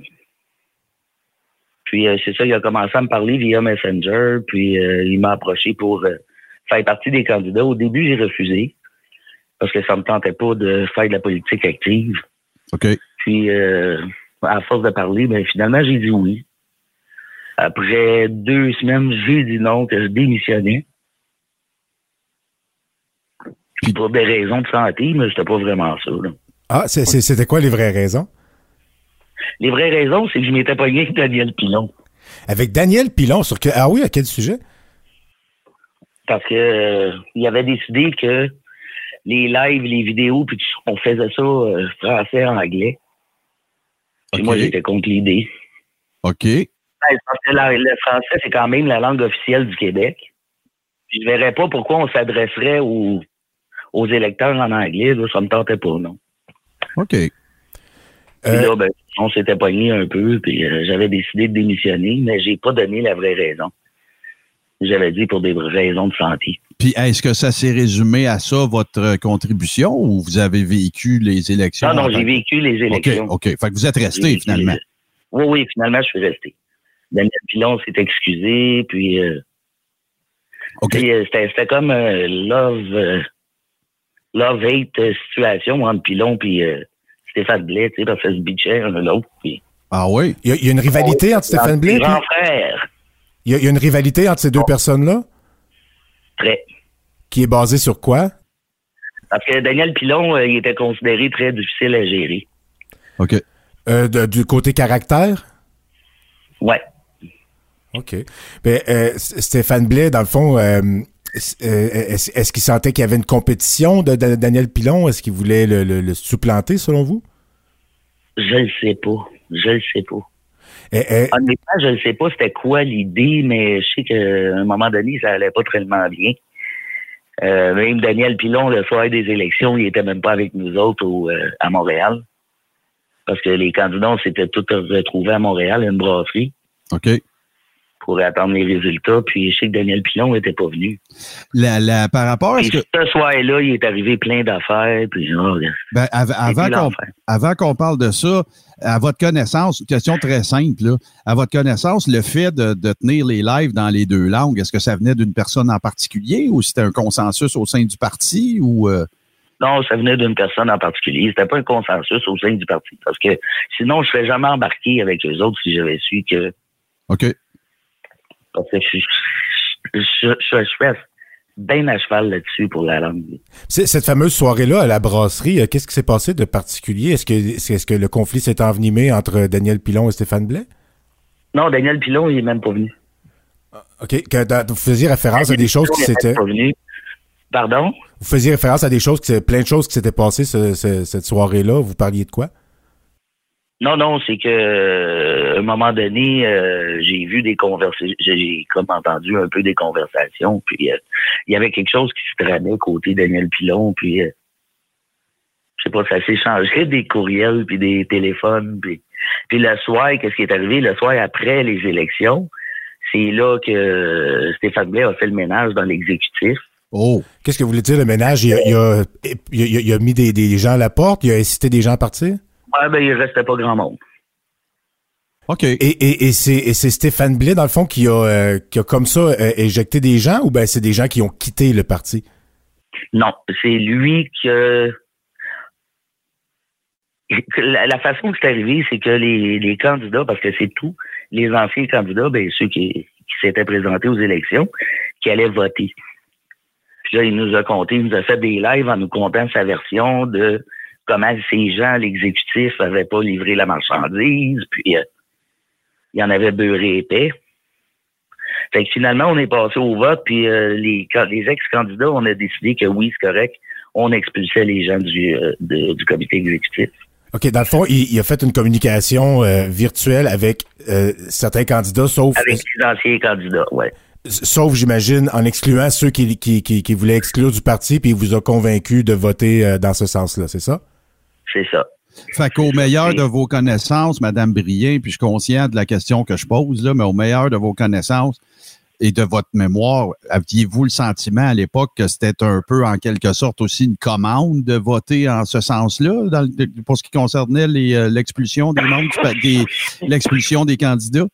Puis c'est ça, il a commencé à me parler via Messenger, puis il m'a approché pour faire partie des candidats. Au début, j'ai refusé, parce que ça me tentait pas de faire de la politique active. OK. Puis, à force de parler, finalement, j'ai dit oui. Après 2 semaines, j'ai dit non, que je démissionnais. Puis pour des raisons de santé, mais c'était pas vraiment ça, là. Ah, c'était quoi les vraies raisons? Les vraies raisons, c'est que je m'étais pogné avec Daniel Pilon. Avec Daniel Pilon, ah oui, à quel sujet? Parce que il avait décidé que les lives, les vidéos, puis on faisait ça français, anglais. Puis moi, j'étais contre l'idée. OK. Parce que le français, c'est quand même la langue officielle du Québec. Puis je verrais pas pourquoi on s'adresserait aux électeurs en anglais. Là, ça me tentait pas, non. OK. Puis là, on s'était pogné un peu, puis j'avais décidé de démissionner, mais j'ai pas donné la vraie raison. J'avais dit pour des raisons de santé. Puis, est-ce que ça s'est résumé à ça, votre contribution, ou vous avez vécu les élections? Non, j'ai vécu les élections. OK. Fait que vous êtes resté, finalement. Oui, finalement, je suis resté. Daniel Pilon s'est excusé, puis c'était comme love-hate situation entre Pilon et Stéphane Blais, parce que ça se bitchait un l'autre. Puis... Ah oui? Il y a une rivalité entre Stéphane Blais et... Grand frère. Il y a une rivalité entre ces deux personnes-là? Très. Qui est basée sur quoi? Parce que Daniel Pilon, il était considéré très difficile à gérer. OK. Du côté caractère? Ouais. OK. Stéphane Blais, dans le fond, est-ce qu'il sentait qu'il y avait une compétition de Daniel Pilon? Est-ce qu'il voulait le supplanter, selon vous? Je le sais pas. Honnêtement, je ne sais pas c'était quoi l'idée, mais je sais qu'à un moment donné, ça allait pas tellement bien. Même Daniel Pilon, le soir des élections, il était même pas avec nous autres à Montréal. Parce que les candidats, on s'était tous retrouvés à Montréal, à une brasserie. OK. Pour attendre les résultats. Puis je sais que Daniel Pilon n'était pas venu. Par rapport à ce soir-là, il est arrivé plein d'affaires. Puis, avant qu'on parle de ça, à votre connaissance, question très simple, là, à votre connaissance, le fait de tenir les lives dans les 2 langues, est-ce que ça venait d'une personne en particulier ou c'était un consensus au sein du parti ou... Non, ça venait d'une personne en particulier. C'était pas un consensus au sein du parti. Parce que sinon, je serais jamais embarqué avec eux autres si j'avais su que... OK. Parce que je suis bien à cheval là-dessus pour la langue. Cette fameuse soirée-là à la brasserie, qu'est-ce qui s'est passé de particulier? Est-ce que le conflit s'est envenimé entre Daniel Pilon et Stéphane Blais? Non, Daniel Pilon, il est même pas venu. OK. Vous faisiez référence à des choses qui s'étaient... Pardon? Vous faisiez référence à plein de choses qui s'étaient passées cette soirée-là. Vous parliez de quoi? Non, c'est que à un moment donné, j'ai vu des conversations, j'ai comme entendu un peu des conversations, puis il y avait quelque chose qui se tramait côté Daniel Pilon, puis je sais pas, ça s'est changé des courriels puis des téléphones, puis le soir, qu'est-ce qui est arrivé? Le soir après les élections, c'est là que Stéphane Blais a fait le ménage dans l'exécutif. Oh! Qu'est-ce que vous voulez dire, le ménage? Il a mis des gens à la porte? Il a incité des gens à partir? Ouais, ben, il restait pas grand monde. OK. Et c'est Stéphane Blais, dans le fond, qui a comme ça éjecté des gens, ou ben c'est des gens qui ont quitté le parti? Non, c'est lui la façon que c'est arrivé, c'est que les candidats, parce que c'est tout, les anciens candidats, ben ceux qui s'étaient présentés aux élections, qui allaient voter. Puis là, il nous a fait des lives en nous contant sa version de comment ces gens, l'exécutif, n'avaient pas livré la marchandise, puis il y en avait beurré épais. Fait que finalement, on est passé au vote, puis les ex-candidats, on a décidé que oui, c'est correct, on expulsait les gens du comité exécutif. OK, dans le fond, il a fait une communication virtuelle avec certains candidats, sauf... Avec les anciens candidats, ouais. Sauf, j'imagine, en excluant ceux qui voulaient exclure du parti, puis il vous a convaincu de voter dans ce sens-là, c'est ça? C'est ça. Fait qu'au meilleur de vos connaissances, Mme Brien, puis je suis conscient de la question que je pose, là, mais au meilleur de vos connaissances et de votre mémoire, aviez-vous le sentiment à l'époque que c'était un peu, en quelque sorte, aussi une commande de voter en ce sens-là, pour ce qui concernait l'expulsion des membres l'expulsion des candidats?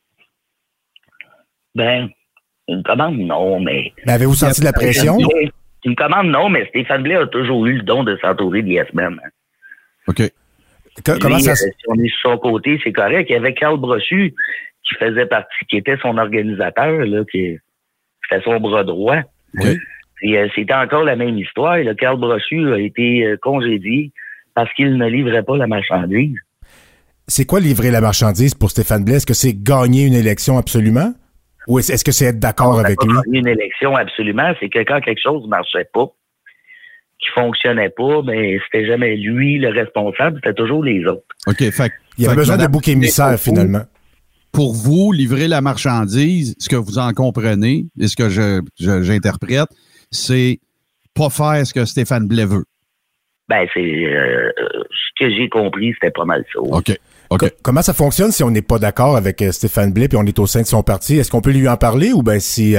Ben, une commande, non, mais... Mais avez-vous senti de la pression? Une commande, non, mais Stéphane Blais a toujours eu le don de s'entourer de yes-men. OK. Comment ça... Si on est sur son côté, c'est correct. Il y avait Carl Brochu qui faisait partie, qui était son organisateur, là, c'était son bras droit. Oui. Et c'était encore la même histoire. Là. Carl Brochu a été congédié parce qu'il ne livrait pas la marchandise. C'est quoi livrer la marchandise pour Stéphane Blais? Est-ce que c'est gagner une élection absolument? Ou est-ce que c'est être d'accord avec lui? Gagner une élection absolument, c'est que quand quelque chose ne marchait pas, qui fonctionnait pas, ben c'était jamais lui le responsable, c'était toujours les autres. OK, il y avait besoin de bouc émissaire, finalement. Pour vous, livrer la marchandise, ce que vous en comprenez, et ce que j'interprète, c'est pas faire ce que Stéphane Blais veut. Ben, c'est ce que j'ai compris, c'était pas mal ça. OK. Comment ça fonctionne si on n'est pas d'accord avec Stéphane Blais puis on est au sein de son parti? Est-ce qu'on peut lui en parler ou ben si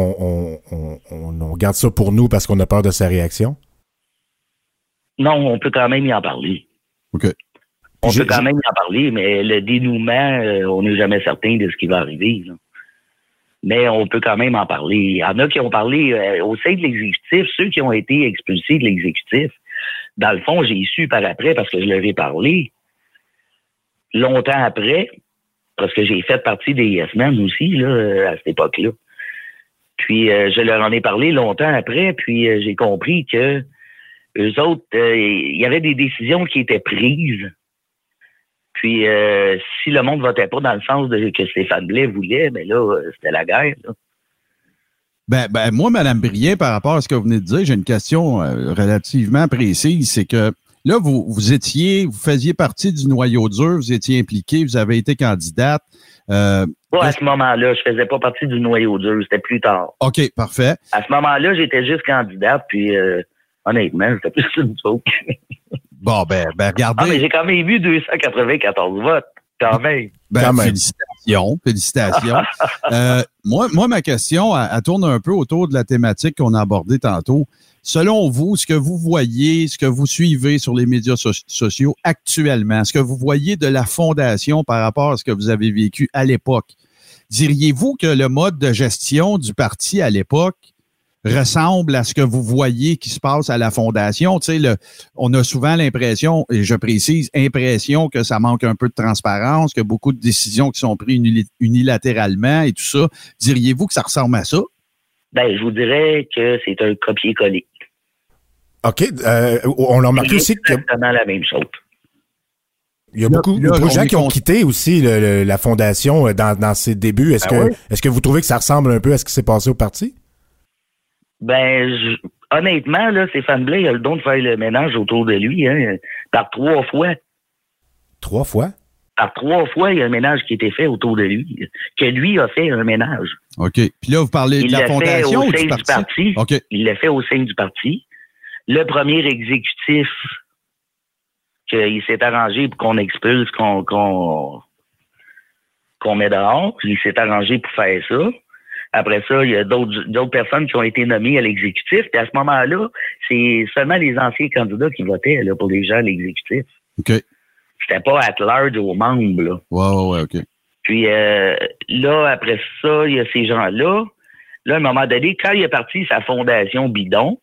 on garde ça pour nous parce qu'on a peur de sa réaction? Non, on peut quand même y en parler. OK. On peut quand même y en parler, mais le dénouement, on n'est jamais certain de ce qui va arriver. Là. Mais on peut quand même en parler. Il y en a qui ont parlé au sein de l'exécutif, ceux qui ont été expulsés de l'exécutif. Dans le fond, j'ai su par après, parce que je leur ai parlé, longtemps après, parce que j'ai fait partie des Yes Men aussi, là, à cette époque-là. Puis, je leur en ai parlé longtemps après, puis j'ai compris que eux autres, il y avait des décisions qui étaient prises. Puis, si le monde votait pas dans le sens que Stéphane Blais voulait, ben là, c'était la guerre, là. Ben, moi, Mme Brien, par rapport à ce que vous venez de dire, j'ai une question relativement précise. C'est que là, vous faisiez partie du noyau dur, vous étiez impliqué, vous avez été candidate. À ce moment-là, je faisais pas partie du noyau dur, c'était plus tard. OK, parfait. À ce moment-là, j'étais juste candidate, puis honnêtement, c'était plus une joke. Bon, ben, regardez. Ah, mais j'ai quand même eu 294 votes, quand même. Ben, félicitations. Moi, ma question, elle tourne un peu autour de la thématique qu'on a abordée tantôt. Selon vous, ce que vous voyez, ce que vous suivez sur les médias sociaux actuellement, ce que vous voyez de la Fondation par rapport à ce que vous avez vécu à l'époque, diriez-vous que le mode de gestion du parti à l'époque ressemble à ce que vous voyez qui se passe à la Fondation? Tu sais, on a souvent l'impression, et je précise, que ça manque un peu de transparence, que beaucoup de décisions qui sont prises unilatéralement et tout ça. Diriez-vous que ça ressemble à ça? Ben, je vous dirais que c'est un copier-coller. OK. On a remarqué aussi que... C'est exactement la même chose. Il y a beaucoup de gens qui ont quitté aussi la Fondation dans ses débuts. Est-ce que vous trouvez que ça ressemble un peu à ce qui s'est passé au parti? Ben, honnêtement, là, Stéphane Blais a le don de faire le ménage autour de lui, par 3 fois. 3 fois? Par 3 fois, il y a un ménage qui a été fait autour de lui, que lui a fait un ménage. OK. Puis là, vous parlez de la fondation ou du parti? OK. Il l'a fait au sein du parti. Le premier exécutif qu'il s'est arrangé pour qu'on expulse, qu'on met dehors, puis il s'est arrangé pour faire ça. Après ça, il y a d'autres personnes qui ont été nommées à l'exécutif. Puis à ce moment-là, c'est seulement les anciens candidats qui votaient là, pour les gens à l'exécutif. OK. C'était pas at large aux membres, là. Ouais, OK. Puis là, après ça, il y a ces gens-là. Là, à un moment donné, quand il est parti sa fondation bidon,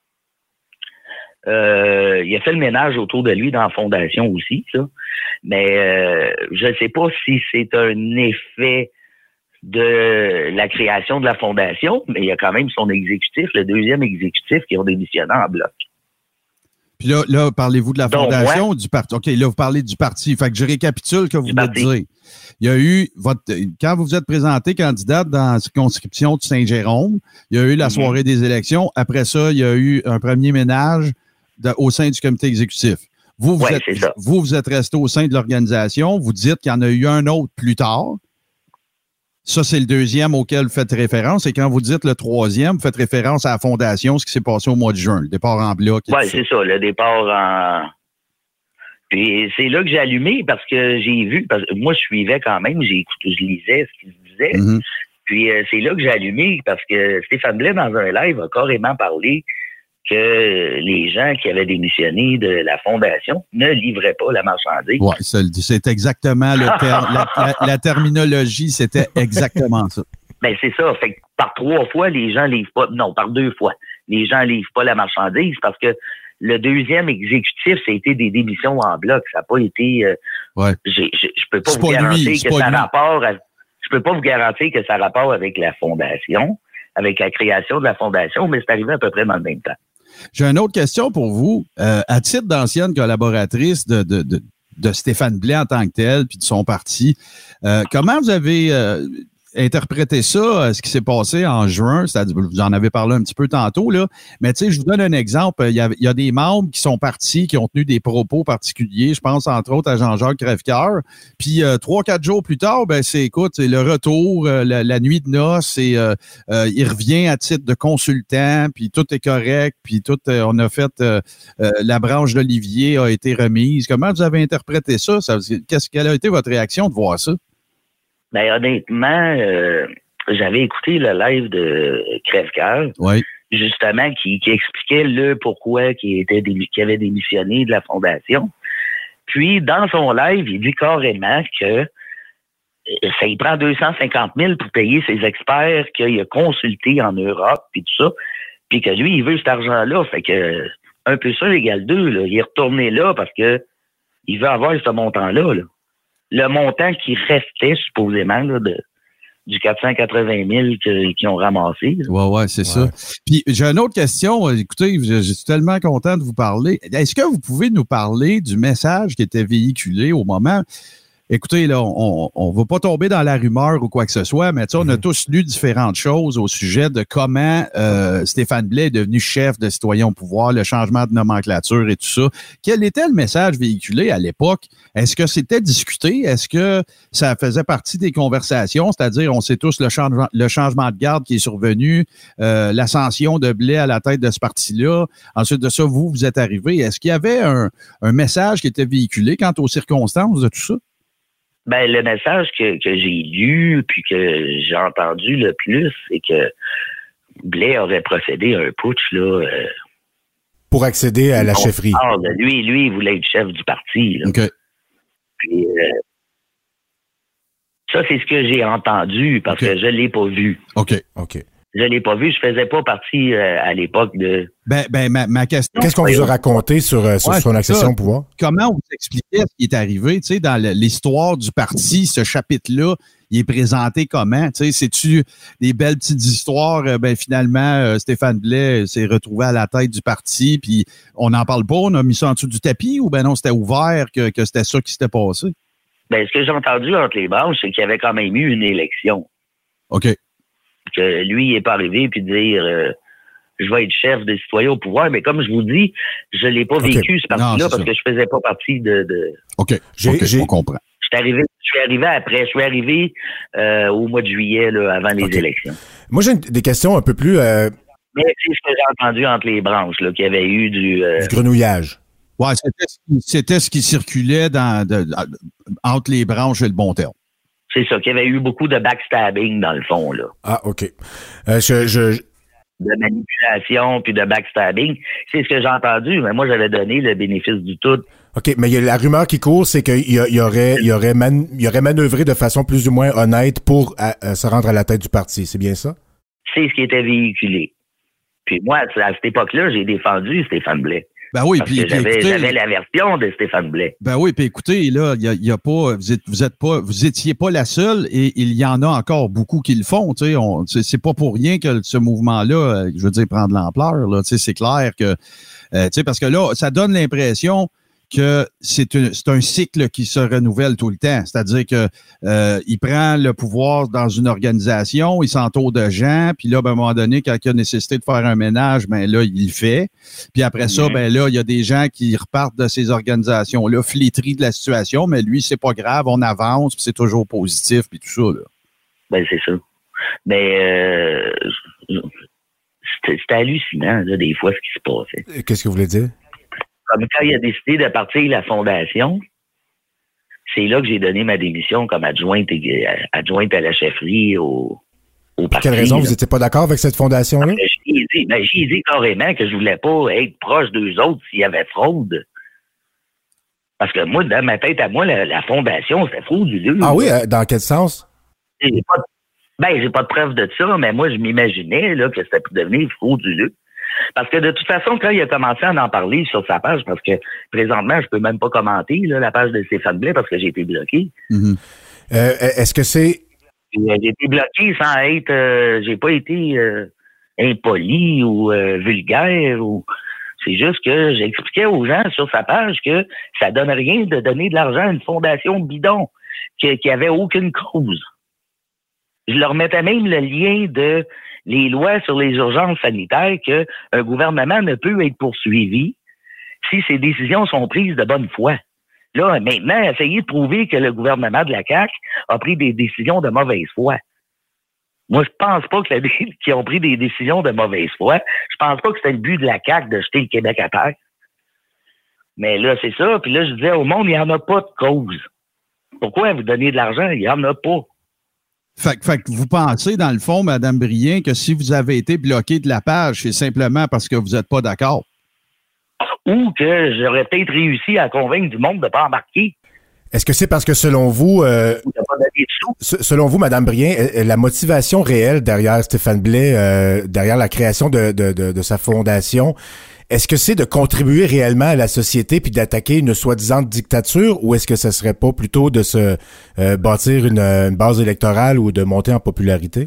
il a fait le ménage autour de lui dans la fondation aussi, ça. Mais je ne sais pas si c'est un effet de la création de la fondation, mais il y a quand même son exécutif, le deuxième exécutif, qui ont démissionné en bloc. Puis là, parlez-vous de la fondation ou du parti? OK, là, vous parlez du parti. Fait que je récapitule que vous venez de dire. Il y a eu quand vous vous êtes présenté candidate dans la circonscription de Saint-Jérôme, il y a eu la soirée des élections. Après ça, il y a eu un premier ménage au sein du comité exécutif. Vous êtes resté au sein de l'organisation. Vous dites qu'il y en a eu un autre plus tard. Ça, c'est le deuxième auquel vous faites référence. Et quand vous dites le troisième, vous faites référence à la fondation, ce qui s'est passé au mois de juin, le départ en bloc. Oui, c'est ça, le départ en... Puis c'est là que j'ai allumé parce que j'ai vu, parce que moi, je suivais quand même, je lisais ce qu'il se disait. Mm-hmm. Puis c'est là que j'ai allumé parce que Stéphane Blais, dans un live, a carrément parlé que les gens qui avaient démissionné de la fondation ne livraient pas la marchandise. Oui, c'est exactement le terme. la terminologie, c'était exactement ça. Ben c'est ça. Fait que par 3 fois, les gens livrent pas. Non, par 2 fois, les gens livrent pas la marchandise parce que le deuxième exécutif, ça a été des démissions en bloc. Ça n'a pas été. Je peux pas vous garantir que ça rapporte. Je peux pas vous garantir que ça rapporte avec la fondation, avec la création de la fondation, mais c'est arrivé à peu près dans le même temps. J'ai une autre question pour vous. À titre d'ancienne collaboratrice de Stéphane Blais en tant que tel, puis de son parti, comment vous avez interprété ça, ce qui s'est passé en juin? C'est-à-dire, vous en avez parlé un petit peu tantôt, là, mais tu sais, je vous donne un exemple. Il y a des membres qui sont partis, qui ont tenu des propos particuliers. Je pense entre autres à Jean-Jacques Crèvecoeur. Puis 3-4 jours plus tard, c'est le retour, la nuit de noces, et il revient à titre de consultant, puis tout est correct, puis tout, on a fait, la branche d'Olivier a été remise. Comment vous avez interprété ça? Quelle a été votre réaction de voir ça? Ben honnêtement, j'avais écouté le live de Crèvecoeur, justement, qui expliquait le pourquoi qui avait démissionné de la fondation. Puis, dans son live, il dit carrément que ça y prend 250 000 pour payer ses experts qu'il a consultés en Europe, puis tout ça, puis que lui, il veut cet argent-là. Fait que 1 + 1 = 2, là. Il est retourné là parce que il veut avoir ce montant-là, là. Le montant qui restait, supposément, là, du 480 000 qu'ils ont ramassé. Oui, c'est ça. Puis, j'ai une autre question. Écoutez, je suis tellement content de vous parler. Est-ce que vous pouvez nous parler du message qui était véhiculé au moment... Écoutez, là, on ne va pas tomber dans la rumeur ou quoi que ce soit, mais on a tous lu différentes choses au sujet de comment Stéphane Blais est devenu chef de Citoyens au pouvoir, le changement de nomenclature et tout ça. Quel était le message véhiculé à l'époque? Est-ce que c'était discuté? Est-ce que ça faisait partie des conversations? C'est-à-dire, on sait tous le changement de garde qui est survenu, l'ascension de Blais à la tête de ce parti-là. Ensuite de ça, vous êtes arrivé. Est-ce qu'il y avait un message qui était véhiculé quant aux circonstances de tout ça? Ben, le message que j'ai lu puis que j'ai entendu le plus, c'est que Blais aurait procédé à un putsch, là. Pour accéder à la chefferie. Lui, il voulait être chef du parti, là. Okay. Puis, ça, c'est ce que j'ai entendu parce que je l'ai pas vu. OK. Je l'ai pas vu. Je faisais pas partie à l'époque de... Ma question... Qu'est-ce qu'on vous a raconté sur son accession au pouvoir? Comment vous expliquez ce qui est arrivé, tu sais, dans l'histoire du parti, ce chapitre-là, il est présenté comment? Tu sais, c'est-tu des belles petites histoires? Finalement, Stéphane Blais s'est retrouvé à la tête du parti, puis on n'en parle pas, on a mis ça en dessous du tapis, ou non, c'était ouvert que c'était ça qui s'était passé? Ce que j'ai entendu entre les branches, c'est qu'il y avait quand même eu une élection. OK. Que lui, il n'est pas arrivé puis dire je vais être chef des citoyens au pouvoir. Mais comme je vous dis, je l'ai pas vécu, ce parti-là, parce que je faisais pas partie de... OK, on comprend. Je suis arrivé après. Je suis arrivé au mois de juillet, là, avant les élections. Moi, j'ai des questions un peu plus... Mais c'est ce que j'ai entendu entre les branches, là, qu'il y avait eu du grenouillage. Ouais, c'était ce qui circulait entre les branches et le bon terme. C'est ça, qu'il y avait eu beaucoup de backstabbing, dans le fond, là. Ah, OK. De manipulation puis de backstabbing. C'est ce que j'ai entendu, mais moi, j'avais donné le bénéfice du tout. OK, mais il y a la rumeur qui court, c'est qu'il y aurait manœuvré de façon plus ou moins honnête pour se rendre à la tête du parti. C'est bien ça? C'est ce qui était véhiculé. Puis moi, à cette époque-là, j'ai défendu Stéphane Blais. Ben oui, puis j'avais la version de Stéphane Blais. Ben oui, puis écoutez, là, il y a pas, vous étiez pas la seule, et il y en a encore beaucoup qui le font. Tu sais, c'est pas pour rien que ce mouvement-là, je veux dire, prend de l'ampleur. Là, tu sais, c'est clair que, tu sais, parce que là, ça donne l'impression que c'est un cycle qui se renouvelle tout le temps. C'est-à-dire que il prend le pouvoir dans une organisation, il s'entoure de gens, puis là, ben, à un moment donné, quand il y a nécessité de faire un ménage, ben là, il le fait. Puis après ça, ben là, il y a des gens qui repartent de ces organisations-là, flétris de la situation, mais lui, c'est pas grave, on avance, puis c'est toujours positif, puis tout ça, là. Ben, c'est ça. Mais c'était hallucinant, là, des fois, ce qui se passait. Qu'est-ce que vous voulez dire? Comme quand il a décidé de partir la fondation, c'est là que j'ai donné ma démission comme adjointe à la chefferie au parti. Pour quelle raison? Vous n'étiez pas d'accord avec cette fondation-là? J'ai dit carrément que je voulais pas être proche d'eux autres s'il y avait fraude. Parce que moi, dans ma tête à moi, la fondation, c'était frauduleux. Ah oui? Dans quel sens? J'ai pas de preuve de ça, mais moi, je m'imaginais là, que ça pouvait devenir frauduleux. Parce que de toute façon, quand il a commencé à en parler sur sa page, parce que présentement, je peux même pas commenter là, la page de Stéphane Blais parce que j'ai été bloqué. Mm-hmm. Est-ce que c'est... J'ai été bloqué sans être... j'ai pas été impoli ou vulgaire. C'est juste que j'expliquais aux gens sur sa page que ça donne rien de donner de l'argent à une fondation bidon qui avait aucune cause. Je leur mettais même le lien de les lois sur les urgences sanitaires qu'un gouvernement ne peut être poursuivi si ses décisions sont prises de bonne foi. Là, maintenant, essayez de prouver que le gouvernement de la CAQ a pris des décisions de mauvaise foi. Moi, je pense pas que qu'ils ont pris des décisions de mauvaise foi. Je pense pas que c'était le but de la CAQ de jeter le Québec à terre. Mais là, c'est ça. Puis là, je disais au monde, il n'y en a pas de cause. Pourquoi vous donnez de l'argent? Il n'y en a pas. Fait que vous pensez, dans le fond, Mme Brien, que si vous avez été bloqué de la page, c'est simplement parce que vous n'êtes pas d'accord? Ou que j'aurais peut-être réussi à convaincre du monde de ne pas embarquer. Est-ce que c'est parce que selon vous, Mme Brien, la motivation réelle derrière Stéphane Blais, derrière la création de sa fondation, est-ce que c'est de contribuer réellement à la société puis d'attaquer une soi-disant dictature, ou est-ce que ça serait pas plutôt de se bâtir une base électorale ou de monter en popularité?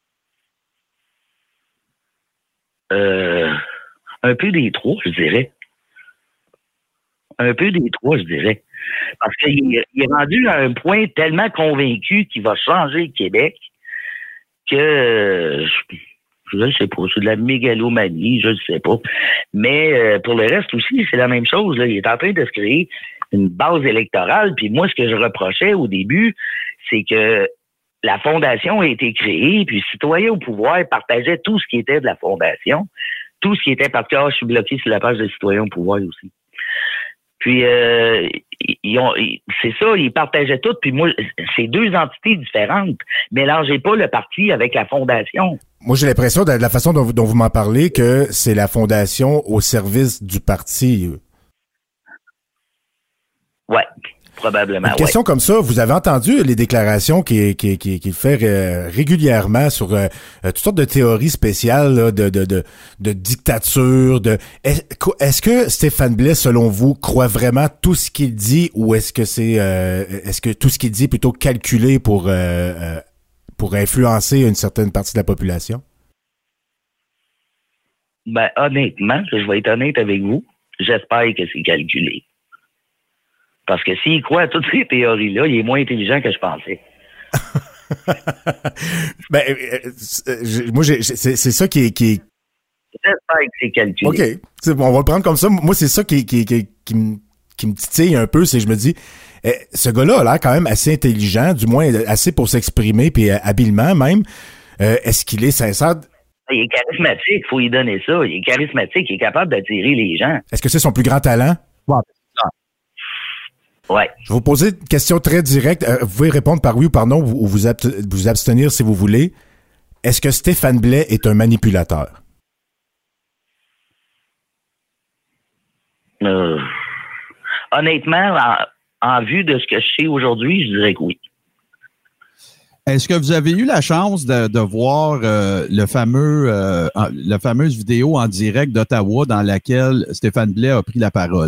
Un peu des trois, je dirais. Un peu des trois, je dirais. Parce qu'il est rendu à un point tellement convaincu qu'il va changer le Québec que... je ne sais pas, c'est de la mégalomanie, je ne sais pas. Mais pour le reste aussi, c'est la même chose. Là. Il est en train de se créer une base électorale. Puis moi, ce que je reprochais au début, c'est que la Fondation a été créée, puis Citoyens au pouvoir partageait tout ce qui était de la Fondation, tout ce qui était parce que je suis bloqué sur la page de Citoyens au pouvoir aussi. Puis, c'est ça, ils partageaient tout. Puis moi, c'est deux entités différentes. Mélangez pas le parti avec la Fondation. Moi, j'ai l'impression, de la façon dont vous m'en parlez, que c'est la Fondation au service du parti. Ouais, probablement. Une question comme ça, vous avez entendu les déclarations qu'il fait régulièrement sur toutes sortes de théories spéciales là, de dictature. Est-ce que Stéphane Blais, selon vous, croit vraiment tout ce qu'il dit, ou est-ce que tout ce qu'il dit est plutôt calculé pour influencer une certaine partie de la population? Ben, honnêtement, je vais être honnête avec vous, j'espère que c'est calculé. Parce que s'il croit à toutes ces théories-là, il est moins intelligent que je pensais. Ben, moi, c'est ça qui est... J'espère que c'est calculé. OK. C'est bon, on va le prendre comme ça. Moi, c'est ça qui me titille un peu, c'est que je me dis, ce gars-là a l'air quand même assez intelligent, du moins assez pour s'exprimer, puis habilement même. Est-ce qu'il est sincère? Il est charismatique, il faut lui donner ça. Il est charismatique, il est capable d'attirer les gens. Est-ce que c'est son plus grand talent? Ouais. Je vais vous poser une question très directe. Vous pouvez répondre par oui ou par non, ou vous abstenir si vous voulez. Est-ce que Stéphane Blais est un manipulateur? Honnêtement, en vue de ce que je sais aujourd'hui, je dirais que oui. Est-ce que vous avez eu la chance de voir la fameuse vidéo en direct d'Ottawa dans laquelle Stéphane Blais a pris la parole?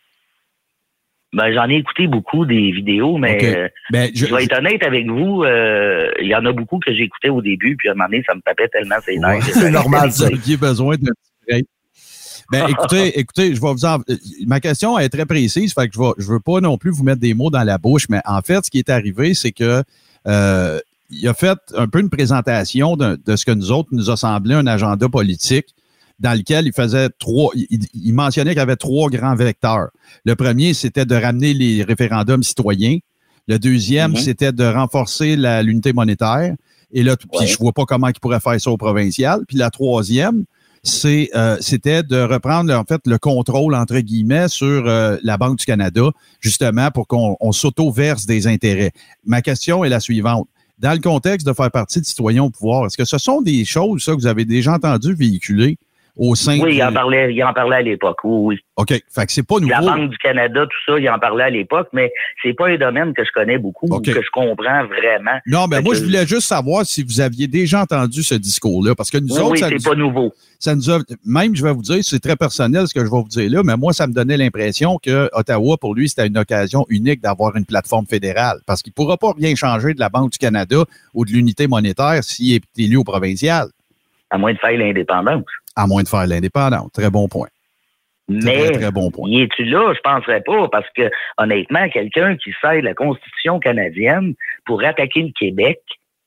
Ben, j'en ai écouté beaucoup des vidéos, mais okay. Je vais être honnête avec vous, il y en a beaucoup que j'écoutais au début, puis à un moment donné, ça me tapait tellement ses nerfs. C'est normal, ça. Vous aviez besoin de break. Ben, écoutez, je vais vous ma question est très précise, fait que je veux pas non plus vous mettre des mots dans la bouche, mais en fait, ce qui est arrivé, c'est que il a fait un peu une présentation de ce que nous autres nous a semblé un agenda politique dans lequel il faisait il mentionnait qu'il y avait 3 grands vecteurs. Le premier, c'était de ramener les référendums citoyens. Le deuxième, c'était de renforcer l'unité monétaire. Et là, puis je vois pas comment il pourrait faire ça au provincial. Puis la troisième, c'était de reprendre en fait le contrôle entre guillemets sur la Banque du Canada, justement pour qu'on s'auto-verse des intérêts. Ma question est la suivante. Dans le contexte de faire partie de Citoyens au pouvoir, est-ce que ce sont des choses ça, que vous avez déjà entendu véhiculer au sein Oui, il en parlait à l'époque, oui. OK. Fait que c'est pas nouveau. La Banque du Canada, tout ça, il en parlait à l'époque, mais c'est pas un domaine que je connais beaucoup ou que je comprends vraiment. Non, mais moi, je voulais juste savoir si vous aviez déjà entendu ce discours-là, parce que nous autres, c'est pas nouveau. Ça nous a, même, je vais vous dire, c'est très personnel ce que je vais vous dire là, mais moi, ça me donnait l'impression que Ottawa, pour lui, c'était une occasion unique d'avoir une plateforme fédérale, parce qu'il pourra pas rien changer de la Banque du Canada ou de l'unité monétaire s'il est élu au provincial. À moins de faire l'indépendance. À moins de faire l'indépendance. Très bon point. Mais, très bon point. Y es-tu là? Je penserais pas, parce que, honnêtement, quelqu'un qui sert la Constitution canadienne pour attaquer le Québec,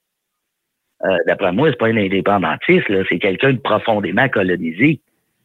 d'après moi, c'est pas un indépendantiste, là. C'est quelqu'un de profondément colonisé.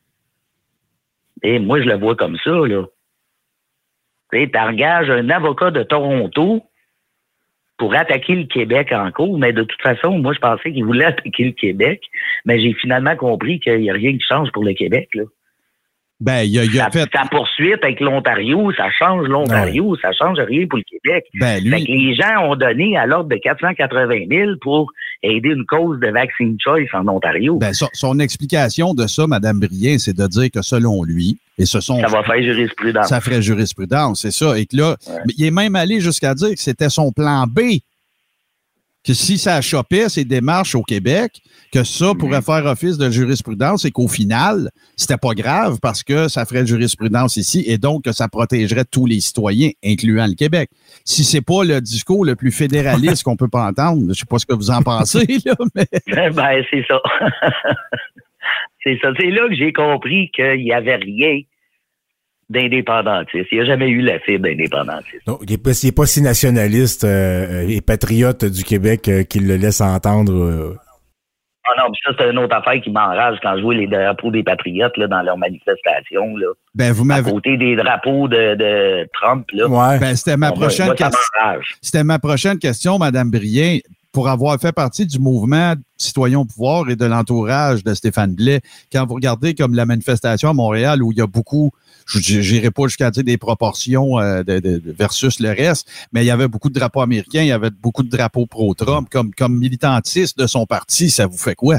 Et moi, je le vois comme ça, là. Tu engages un avocat de Toronto pour attaquer le Québec en cours, mais de toute façon, moi, je pensais qu'il voulait attaquer le Québec, mais j'ai finalement compris qu'il n'y a rien qui change pour le Québec, là. Ben, sa poursuite avec l'Ontario, ça change l'Ontario, ça change rien pour le Québec. Ben, lui... Fait que les gens ont donné à l'ordre de 480 000 pour aider une cause de Vaccine Choice en Ontario. Ben, son explication de ça, Mme Brien, c'est de dire que selon lui, ça va faire jurisprudence. Ça ferait jurisprudence, c'est ça. Et que là, il est même allé jusqu'à dire que c'était son plan B. Que si ça chopait ses démarches au Québec, que ça pourrait faire office de jurisprudence et qu'au final, c'était pas grave parce que ça ferait jurisprudence ici et donc que ça protégerait tous les citoyens, incluant le Québec. Si c'est pas le discours le plus fédéraliste qu'on peut pas entendre, je sais pas ce que vous en pensez, là, mais... Ben, c'est ça. C'est ça. C'est là que j'ai compris qu'il y avait rien d'indépendantiste. Il n'y a jamais eu la fibre d'indépendantiste. Donc, il n'est pas si nationaliste et patriote du Québec qu'il le laisse entendre. Ah non, puis ça, c'est une autre affaire qui m'enrage quand je vois les drapeaux des patriotes là, dans leurs manifestations. Là. Ben, vous m'avez... À côté des drapeaux de Trump. Là. Ouais. Ben, c'était ma prochaine question. C'était ma prochaine question, Mme Brien. Pour avoir fait partie du mouvement Citoyens au pouvoir et de l'entourage de Stéphane Blais, quand vous regardez comme la manifestation à Montréal où il y a beaucoup, je n'irai pas jusqu'à dire des proportions versus le reste, mais il y avait beaucoup de drapeaux américains, il y avait beaucoup de drapeaux pro-Trump. Comme militantiste de son parti, ça vous fait quoi?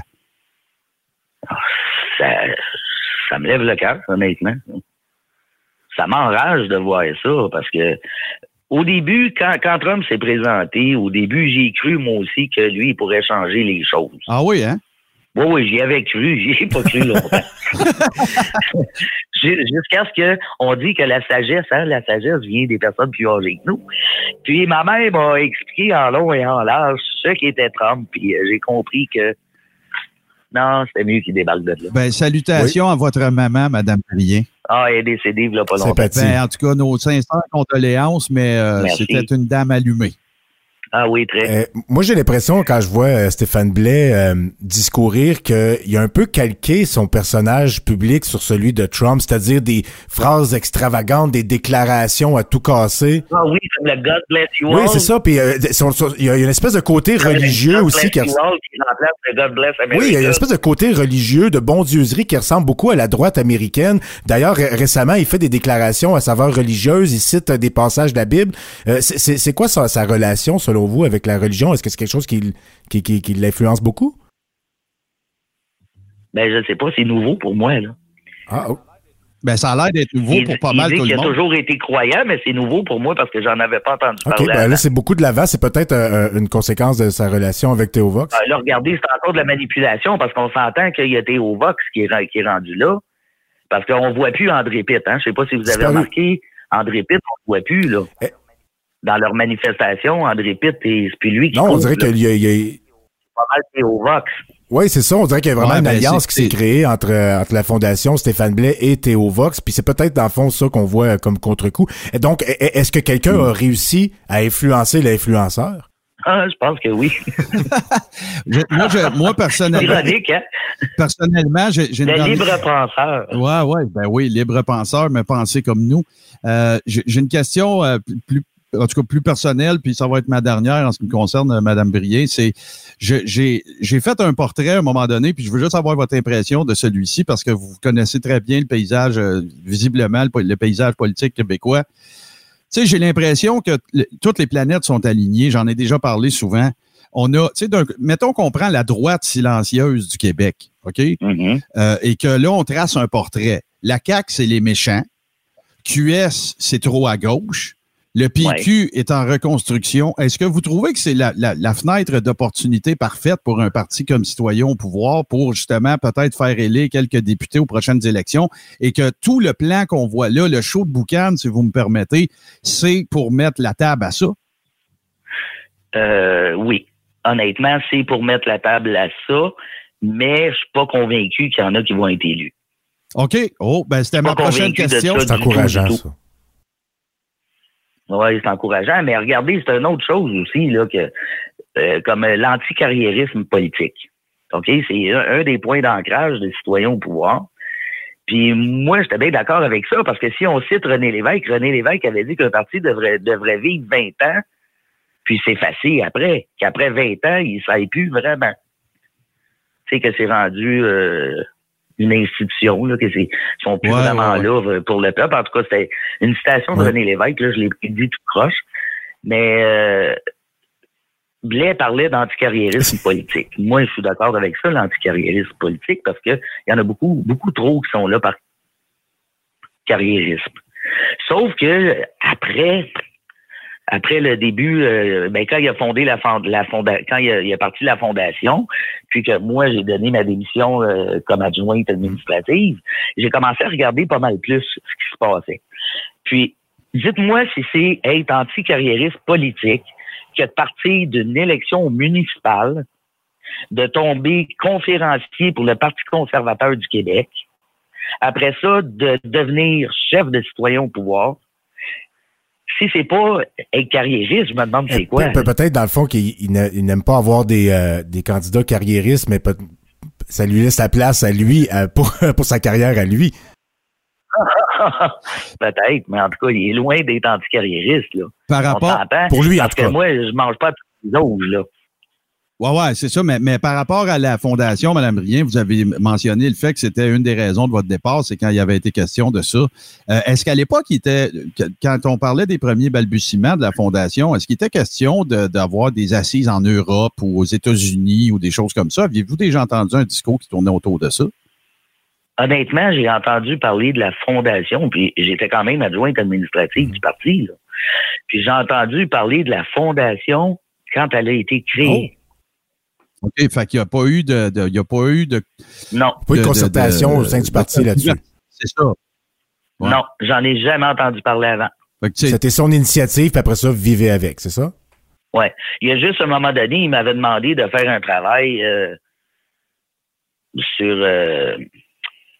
Ça me lève le cœur, honnêtement. Ça m'enrage de voir ça parce que au début, quand Trump s'est présenté, au début, j'ai cru, moi aussi, que lui, il pourrait changer les choses. Ah oui, hein? Oui, j'y avais cru. J'y ai pas cru longtemps. Jusqu'à ce qu'on dit que la sagesse vient des personnes plus âgées que nous. Puis ma mère m'a expliqué en long et en large ce qu'était Trump, puis j'ai compris que non, c'était mieux qu'il débarque de là. Ben, salutations à votre maman, Mme Brien. Ah, elle est décédée il y a pas longtemps. Ben, en tout cas, nos sincères condoléances, mais c'était une dame allumée. Ah oui, très. Moi, j'ai l'impression, quand je vois Stéphane Blais discourir, qu'il a un peu calqué son personnage public sur celui de Trump, c'est-à-dire des phrases extravagantes, des déclarations à tout casser. Ah oui, comme le God bless you all. Oui, c'est ça. Puis il y a une espèce de côté religieux aussi. Qui remplace le God bless America. Oui, il y a une espèce de côté religieux, de bondieuserie qui ressemble beaucoup à la droite américaine. D'ailleurs, récemment, il fait des déclarations à saveur religieuse. Il cite des passages de la Bible. C'est quoi sa relation, selon vous, avec la religion? Est-ce que c'est quelque chose qui l'influence beaucoup? Ben, je sais pas, c'est nouveau pour moi, là. Ah, oh. Ben, ça a l'air d'être nouveau pour pas mal tout le monde. Il a toujours été croyant, mais c'est nouveau pour moi parce que j'en avais pas entendu parler. OK, ben là, c'est beaucoup de l'avant. C'est peut-être une conséquence de sa relation avec Theo Vox. Là, regardez, c'est encore de la manipulation parce qu'on s'entend qu'il y a Theo Vox qui est rendu là. Parce qu'on voit plus André Pitt, hein. Je sais pas si vous avez remarqué, André Pitt, on le voit plus, là. Dans leur manifestation, André Pitt, c'est plus lui qui Non, on dirait qu'il y a... pas mal Theo Vox. Oui, c'est ça. On dirait qu'il y a vraiment une alliance qui s'est créée entre la Fondation Stéphane Blais et Theo Vox. Puis c'est peut-être, dans le fond, ça qu'on voit comme contre-coup. Et donc, est-ce que quelqu'un a réussi à influencer l'influenceur? Ah, je pense que oui. moi, personnellement... C'est ironique, hein? Personnellement, j'ai une... Le libre-penseur. Oui, libre-penseur, mais penser comme nous. J'ai une question en tout cas plus personnelle, puis ça va être ma dernière en ce qui me concerne, Mme Brier. C'est, j'ai fait un portrait à un moment donné, puis je veux juste avoir votre impression de celui-ci, parce que vous connaissez très bien le paysage, visiblement, le paysage politique québécois. Tu sais, j'ai l'impression que toutes les planètes sont alignées. J'en ai déjà parlé souvent. On a, tu sais, mettons qu'on prend la droite silencieuse du Québec, OK? Mm-hmm. Et que là, on trace un portrait. La CAQ, c'est les méchants. QS, c'est trop à gauche. Le PQ est en reconstruction. Est-ce que vous trouvez que c'est la fenêtre d'opportunité parfaite pour un parti comme Citoyen au pouvoir pour justement peut-être faire élire quelques députés aux prochaines élections et que tout le plan qu'on voit là, le show de boucan, si vous me permettez, c'est pour mettre la table à ça? Oui. Honnêtement, c'est pour mettre la table à ça, mais je suis pas convaincu qu'il y en a qui vont être élus. OK. Oh, ben c'était ma prochaine question. C'est encourageant, ça. Oui, c'est encourageant, mais regardez, c'est une autre chose aussi, là, que comme l'anticarriérisme politique. OK? C'est un des points d'ancrage des Citoyens au pouvoir. Puis moi, j'étais bien d'accord avec ça, parce que si on cite René Lévesque avait dit qu'un parti devrait vivre 20 ans, puis s'effacer après, qu'après 20 ans, il ne savait plus vraiment. Tu sais, que c'est rendu une institution, là, que ils sont plus vraiment là pour le peuple. En tout cas, c'était une citation de René Lévesque, là, je l'ai dit tout croche. Mais Blais parlait d'anticarriérisme politique. Moi, je suis d'accord avec ça, l'anticarriérisme politique, parce que il y en a beaucoup, beaucoup trop qui sont là par carriérisme. Sauf que après le début, quand il a fondé quand il a parti la fondation, puis que moi j'ai donné ma démission comme adjointe administrative, j'ai commencé à regarder pas mal plus ce qui se passait. Puis dites-moi si c'est être anticarriériste politique que de partir d'une élection municipale, de tomber conférencier pour le Parti conservateur du Québec, après ça de devenir chef de Citoyen au pouvoir. Si c'est pas être carriériste, je me demande c'est quoi. Peut-être, dans le fond, qu'il n'aime pas avoir des candidats carriéristes, mais ça lui laisse la place à lui pour sa carrière à lui. Peut-être, mais en tout cas, il est loin d'être anticarriériste, là. Par rapport, pour lui, en parce tout cas. que moi, je mange pas tous les autres, là. Ouais, c'est ça. Mais par rapport à la fondation, Mme Brien, vous avez mentionné le fait que c'était une des raisons de votre départ, c'est quand il y avait été question de ça. Est-ce qu'à l'époque, quand on parlait des premiers balbutiements de la fondation, est-ce qu'il était question d'avoir des assises en Europe ou aux États-Unis ou des choses comme ça? Aviez-vous déjà entendu un discours qui tournait autour de ça? Honnêtement, j'ai entendu parler de la fondation, puis j'étais quand même adjointe administrative du parti, là. Puis j'ai entendu parler de la fondation quand elle a été créée. OK, fait qu'il n'y a pas eu de Non. Pas eu de concertation au sein du parti là-dessus. C'est ça. Ouais. Non, j'en ai jamais entendu parler avant. C'était son initiative, puis après ça, vivez avec, c'est ça? Ouais. Il y a juste un moment donné, il m'avait demandé de faire un travail sur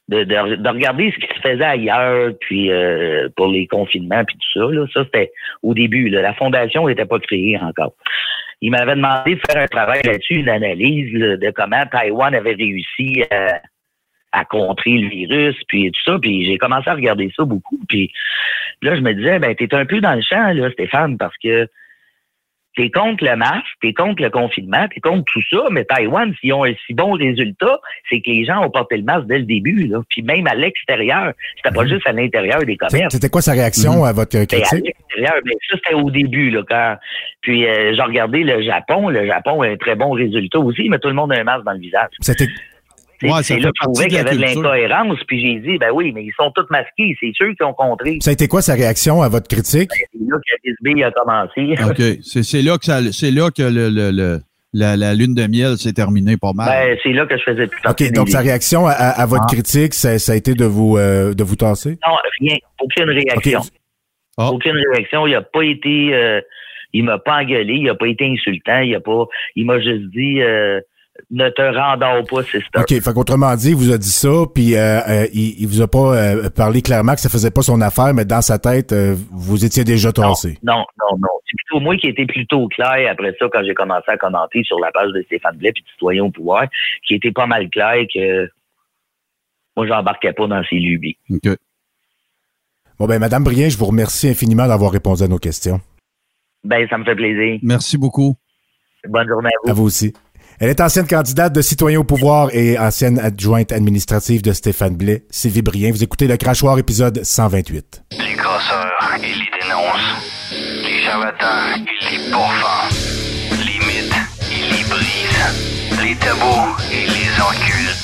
de regarder ce qui se faisait ailleurs, puis pour les confinements, puis tout ça. Là, ça, c'était au début. Là, la fondation n'était pas créée encore. Il m'avait demandé de faire un travail là-dessus, une analyse de comment Taïwan avait réussi à contrer le virus, puis tout ça. Puis j'ai commencé à regarder ça beaucoup. Puis là, je me disais, t'es un peu dans le champ, là, Stéphane, parce que t'es contre le masque, t'es contre le confinement, t'es contre tout ça, mais Taïwan, s'ils ont un si bon résultat, c'est que les gens ont porté le masque dès le début, là. Puis même à l'extérieur, c'était pas juste à l'intérieur des commerces. C'était quoi sa réaction à votre critique? À l'extérieur, mais ça, c'était au début, là, quand... Puis j'ai regardé le Japon a un très bon résultat aussi, mais tout le monde a un masque dans le visage. C'est là que je trouvais qu'il y avait de l'incohérence, puis j'ai dit, oui, mais ils sont tous masqués, c'est sûr qu'ils ont contré. Ça a été quoi sa réaction à votre critique? C'est là que Bisbee a commencé. OK. C'est là que la lune de miel s'est terminée pas mal. C'est là que je faisais plus OK, donc sa réaction à votre critique, ça a été de vous tasser? Non, rien. Aucune réaction. Okay. Aucune réaction. Il n'a pas été... il m'a pas engueulé, il n'a pas été insultant, il m'a juste dit... ne te rendors pas, c'est ça. OK, fait qu'autrement dit, il vous a dit ça, puis il vous a pas parlé clairement que ça faisait pas son affaire, mais dans sa tête, vous étiez déjà tassé. Non. C'est plutôt moi qui était plutôt clair après ça, quand j'ai commencé à commenter sur la page de Stéphane Blais puis de Citoyens au pouvoir, qui était pas mal clair que moi, j'embarquais pas dans ses lubies. OK. Bon, Madame Brien, je vous remercie infiniment d'avoir répondu à nos questions. Ça me fait plaisir. Merci beaucoup. Bonne journée à vous. À vous aussi. Elle est ancienne candidate de Citoyens au pouvoir et ancienne adjointe administrative de Stéphane Blais. Sylvie Brien, vous écoutez le Crachoir épisode 128. Les crosseurs, ils les dénoncent. Les charlatans, ils les pourfendent. Les mythes, ils les brisent. Les tabous, ils les enculent.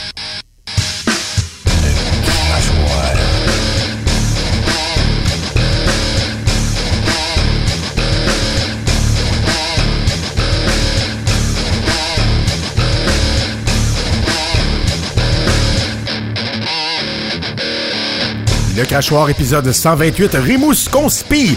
Le Crachoir. Le Crachoir, épisode 128, Rimousse Conspi.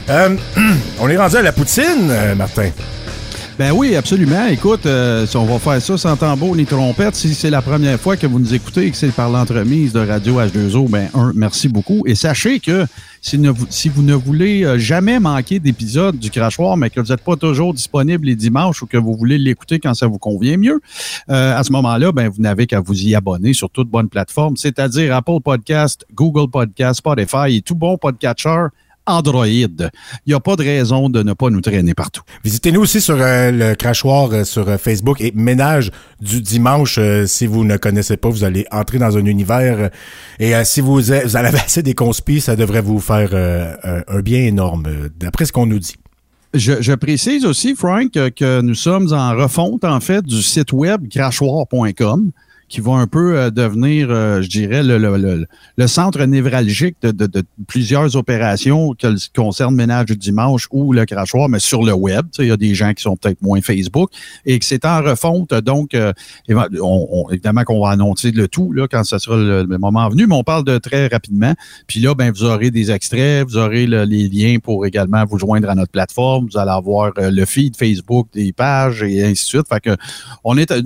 On est rendu à la poutine, Martin. Ben oui, absolument. Écoute, si on va faire ça sans tambour ni trompette, si c'est la première fois que vous nous écoutez et que c'est par l'entremise de Radio H2O, merci beaucoup. Et sachez que si vous ne voulez jamais manquer d'épisodes du Crachoir, mais que vous n'êtes pas toujours disponible les dimanches ou que vous voulez l'écouter quand ça vous convient mieux, à ce moment-là, vous n'avez qu'à vous y abonner sur toute bonne plateforme, c'est-à-dire Apple Podcast, Google Podcast, Spotify et tout bon podcatcher Android. Il n'y a pas de raison de ne pas nous traîner partout. Visitez-nous aussi sur le Crachoir sur Facebook et Ménage du dimanche. Si vous ne connaissez pas, vous allez entrer dans un univers et si vous en avez assez des conspis, ça devrait vous faire un bien énorme, d'après ce qu'on nous dit. Je précise aussi, Frank, que nous sommes en refonte, en fait, du site web crachoir.com. Qui va un peu devenir, je dirais, le centre névralgique de plusieurs opérations qui concernent Ménage du dimanche ou le Crachoir, mais sur le web. Il y a des gens qui sont peut-être moins Facebook et que c'est en refonte. Donc, évidemment qu'on va annoncer le tout là, quand ça sera le moment venu, mais on parle de très rapidement. Puis là, vous aurez des extraits, vous aurez les liens pour également vous joindre à notre plateforme. Vous allez avoir le feed Facebook des pages et ainsi de suite. Fait que on est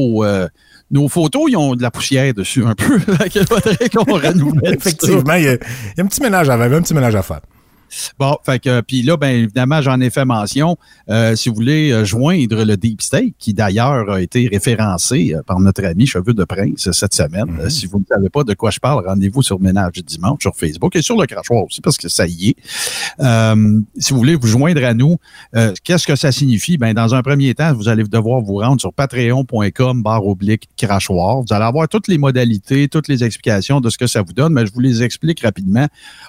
nos photos, ils ont de la poussière dessus un peu. Il faudrait qu'on renouvelle. Effectivement, il y a un petit ménage à faire. Bon, puis là, évidemment, j'en ai fait mention. Si vous voulez joindre le Deep State, qui d'ailleurs a été référencé par notre ami Cheveux de Prince cette semaine. Si vous ne savez pas de quoi je parle, rendez-vous sur Ménage du dimanche sur Facebook et sur le Crachoir aussi, parce que ça y est. Si vous voulez vous joindre à nous, qu'est-ce que ça signifie? Dans un premier temps, vous allez devoir vous rendre sur patreon.com/Crachoir. Vous allez avoir toutes les modalités, toutes les explications de ce que ça vous donne, mais je vous les explique rapidement.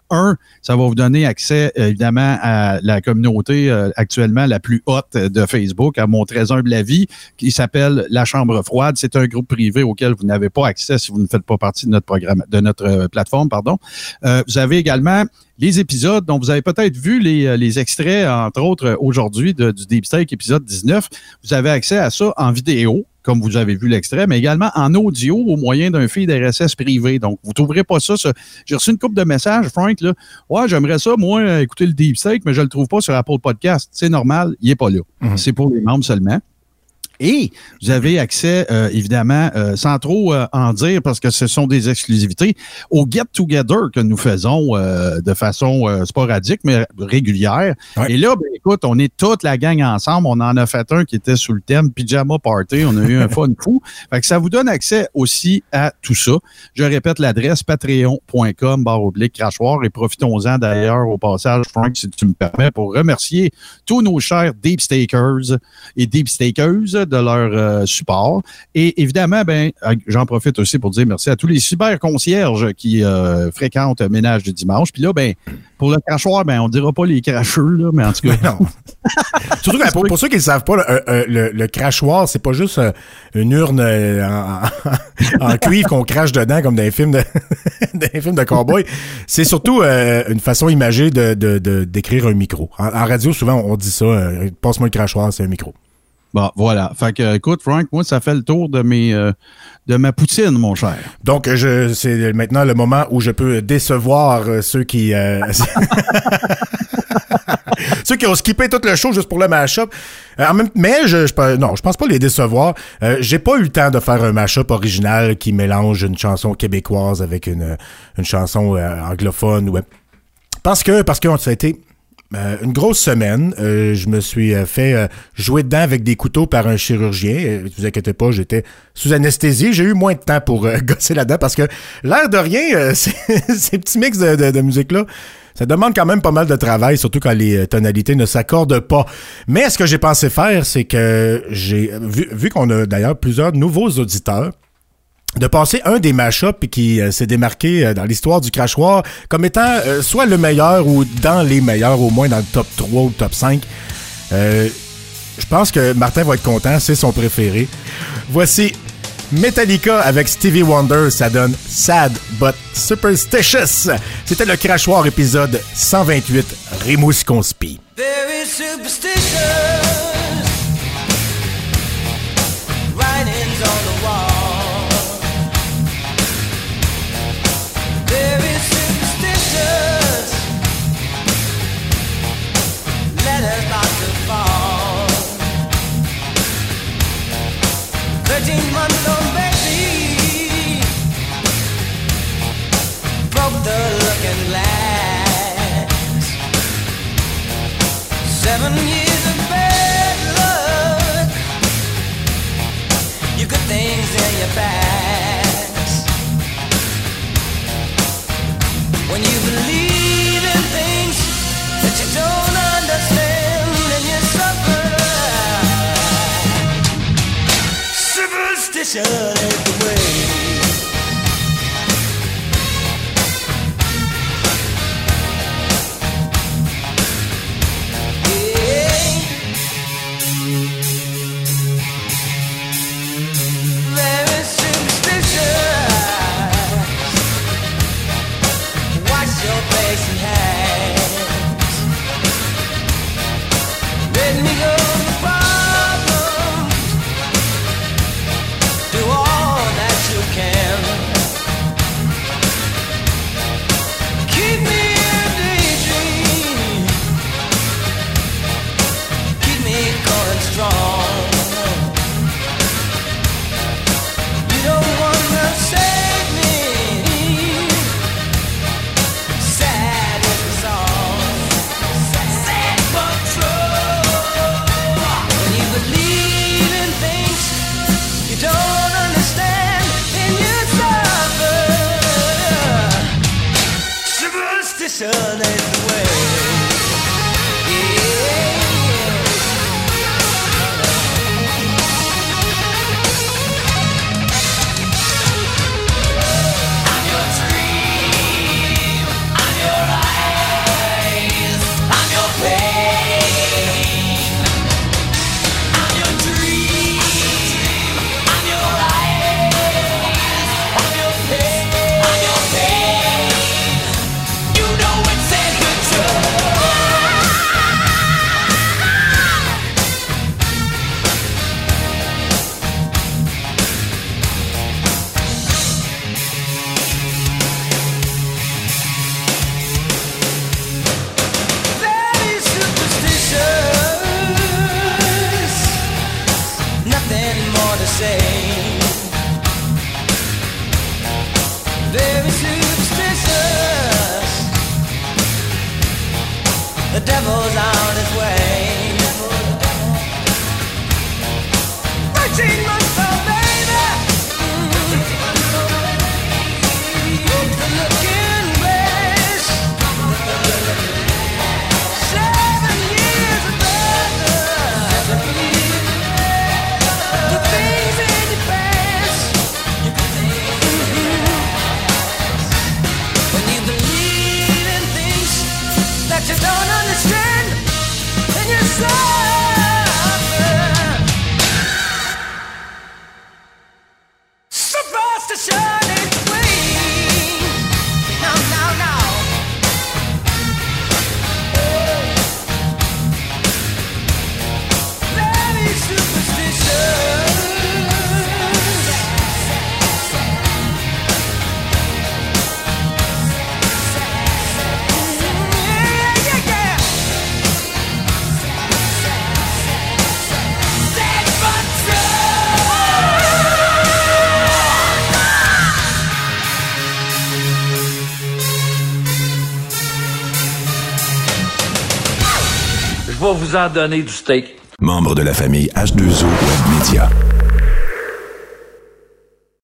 Ça va vous donner accès évidemment à la communauté actuellement la plus haute de Facebook, à mon très humble avis, qui s'appelle La Chambre Froide. C'est un groupe privé auquel vous n'avez pas accès si vous ne faites pas partie de notre programme, de notre plateforme, pardon. Vous avez également les épisodes dont vous avez peut-être vu les extraits, entre autres aujourd'hui, du Deep Steak épisode 19. Vous avez accès à ça en vidéo, comme vous avez vu l'extrait, mais également en audio au moyen d'un feed RSS privé. Donc, vous ne trouverez pas ça. J'ai reçu une couple de messages, Frank, là. Ouais, j'aimerais ça, moi, écouter le Deep Steak, mais je ne le trouve pas sur Apple Podcast. C'est normal, il n'est pas là. C'est pour les membres seulement. Et vous avez accès, évidemment, sans trop en dire, parce que ce sont des exclusivités, au get-together que nous faisons de façon sporadique, mais régulière. Ouais. Et là, ben, écoute, on est toute la gang ensemble. On en a fait un qui était sous le thème Pyjama Party. On a eu un fun fou. Fait que ça vous donne accès aussi à tout ça. Je répète l'adresse patreon.com/crachoir et profitons-en d'ailleurs au passage, Frank, si tu me permets, pour remercier tous nos chers Deep Stakers et Deep Stakers de leur support. Et évidemment, ben, j'en profite aussi pour dire merci à tous les cyber-concierges qui fréquentent Ménage du dimanche. Puis là, ben, pour le crachoir, ben, on dira pas les cracheux, là, mais en tout cas, non. Surtout que pour ceux qui ne savent pas, le crachoir, c'est pas juste une urne en cuivre qu'on crache dedans comme dans les films de cow-boy. C'est surtout une façon imagée d'écrire un micro. En radio, souvent, on dit ça, passe-moi le crachoir, c'est un micro. Bon, voilà. Fait que, écoute, Frank, moi, ça fait le tour de ma poutine, mon cher. Donc, c'est maintenant le moment où je peux décevoir ceux qui... ceux qui ont skippé tout le show juste pour le mash-up. Mais je pense pas les décevoir. J'ai pas eu le temps de faire un mash-up original qui mélange une chanson québécoise avec une chanson anglophone. Ouais. Parce que ça a été... une grosse semaine, je me suis fait jouer dedans avec des couteaux par un chirurgien. Ne vous inquiétez pas, j'étais sous anesthésie. J'ai eu moins de temps pour gosser là-dedans parce que l'air de rien, ces petits mix de musique-là, ça demande quand même pas mal de travail, surtout quand les tonalités ne s'accordent pas. Mais ce que j'ai pensé faire, c'est que j'ai vu qu'on a d'ailleurs plusieurs nouveaux auditeurs, de passer un des mashups qui s'est démarqué dans l'histoire du crachoir comme étant soit le meilleur ou dans les meilleurs, au moins dans le top 3 ou top 5. Je pense que Martin va être content, c'est son préféré. Voici Metallica avec Stevie Wonder, ça donne Sad But Superstitious. C'était le crachoir épisode 128, Rimouski-Conspi. Very superstitious, writings on the wall. Very superstitious, letters about to fall. 13-month-old baby broke the looking glass. 7 years of bad luck, you got things in your past. When you believe in things that you don't understand and you suffer, superstition is the way. Very superstitious, wash your face and hands. Let me go the problems, do all that you can. Keep me in a daydream, keep me going strong. You don't wanna save me, sad is the song, sad but true. When you believe in things you don't understand and you suffer, superstition is the way. I'm your dream, I'm your eyes, I'm your pain. I'm your dream, I'm your eyes, I'm your pain, I'm your pain. You know it's said good insane, very superstitious. The devil's on his way. 13 months old, baby. The looking glass. 7 years of brother. The things in your past. When you believe in things that you don't understand, then you're suffer. Supposed to shine it clean. No, no, no. Very superstitious. Je vais vous en donner du steak. Membre de la famille H2O Web Media.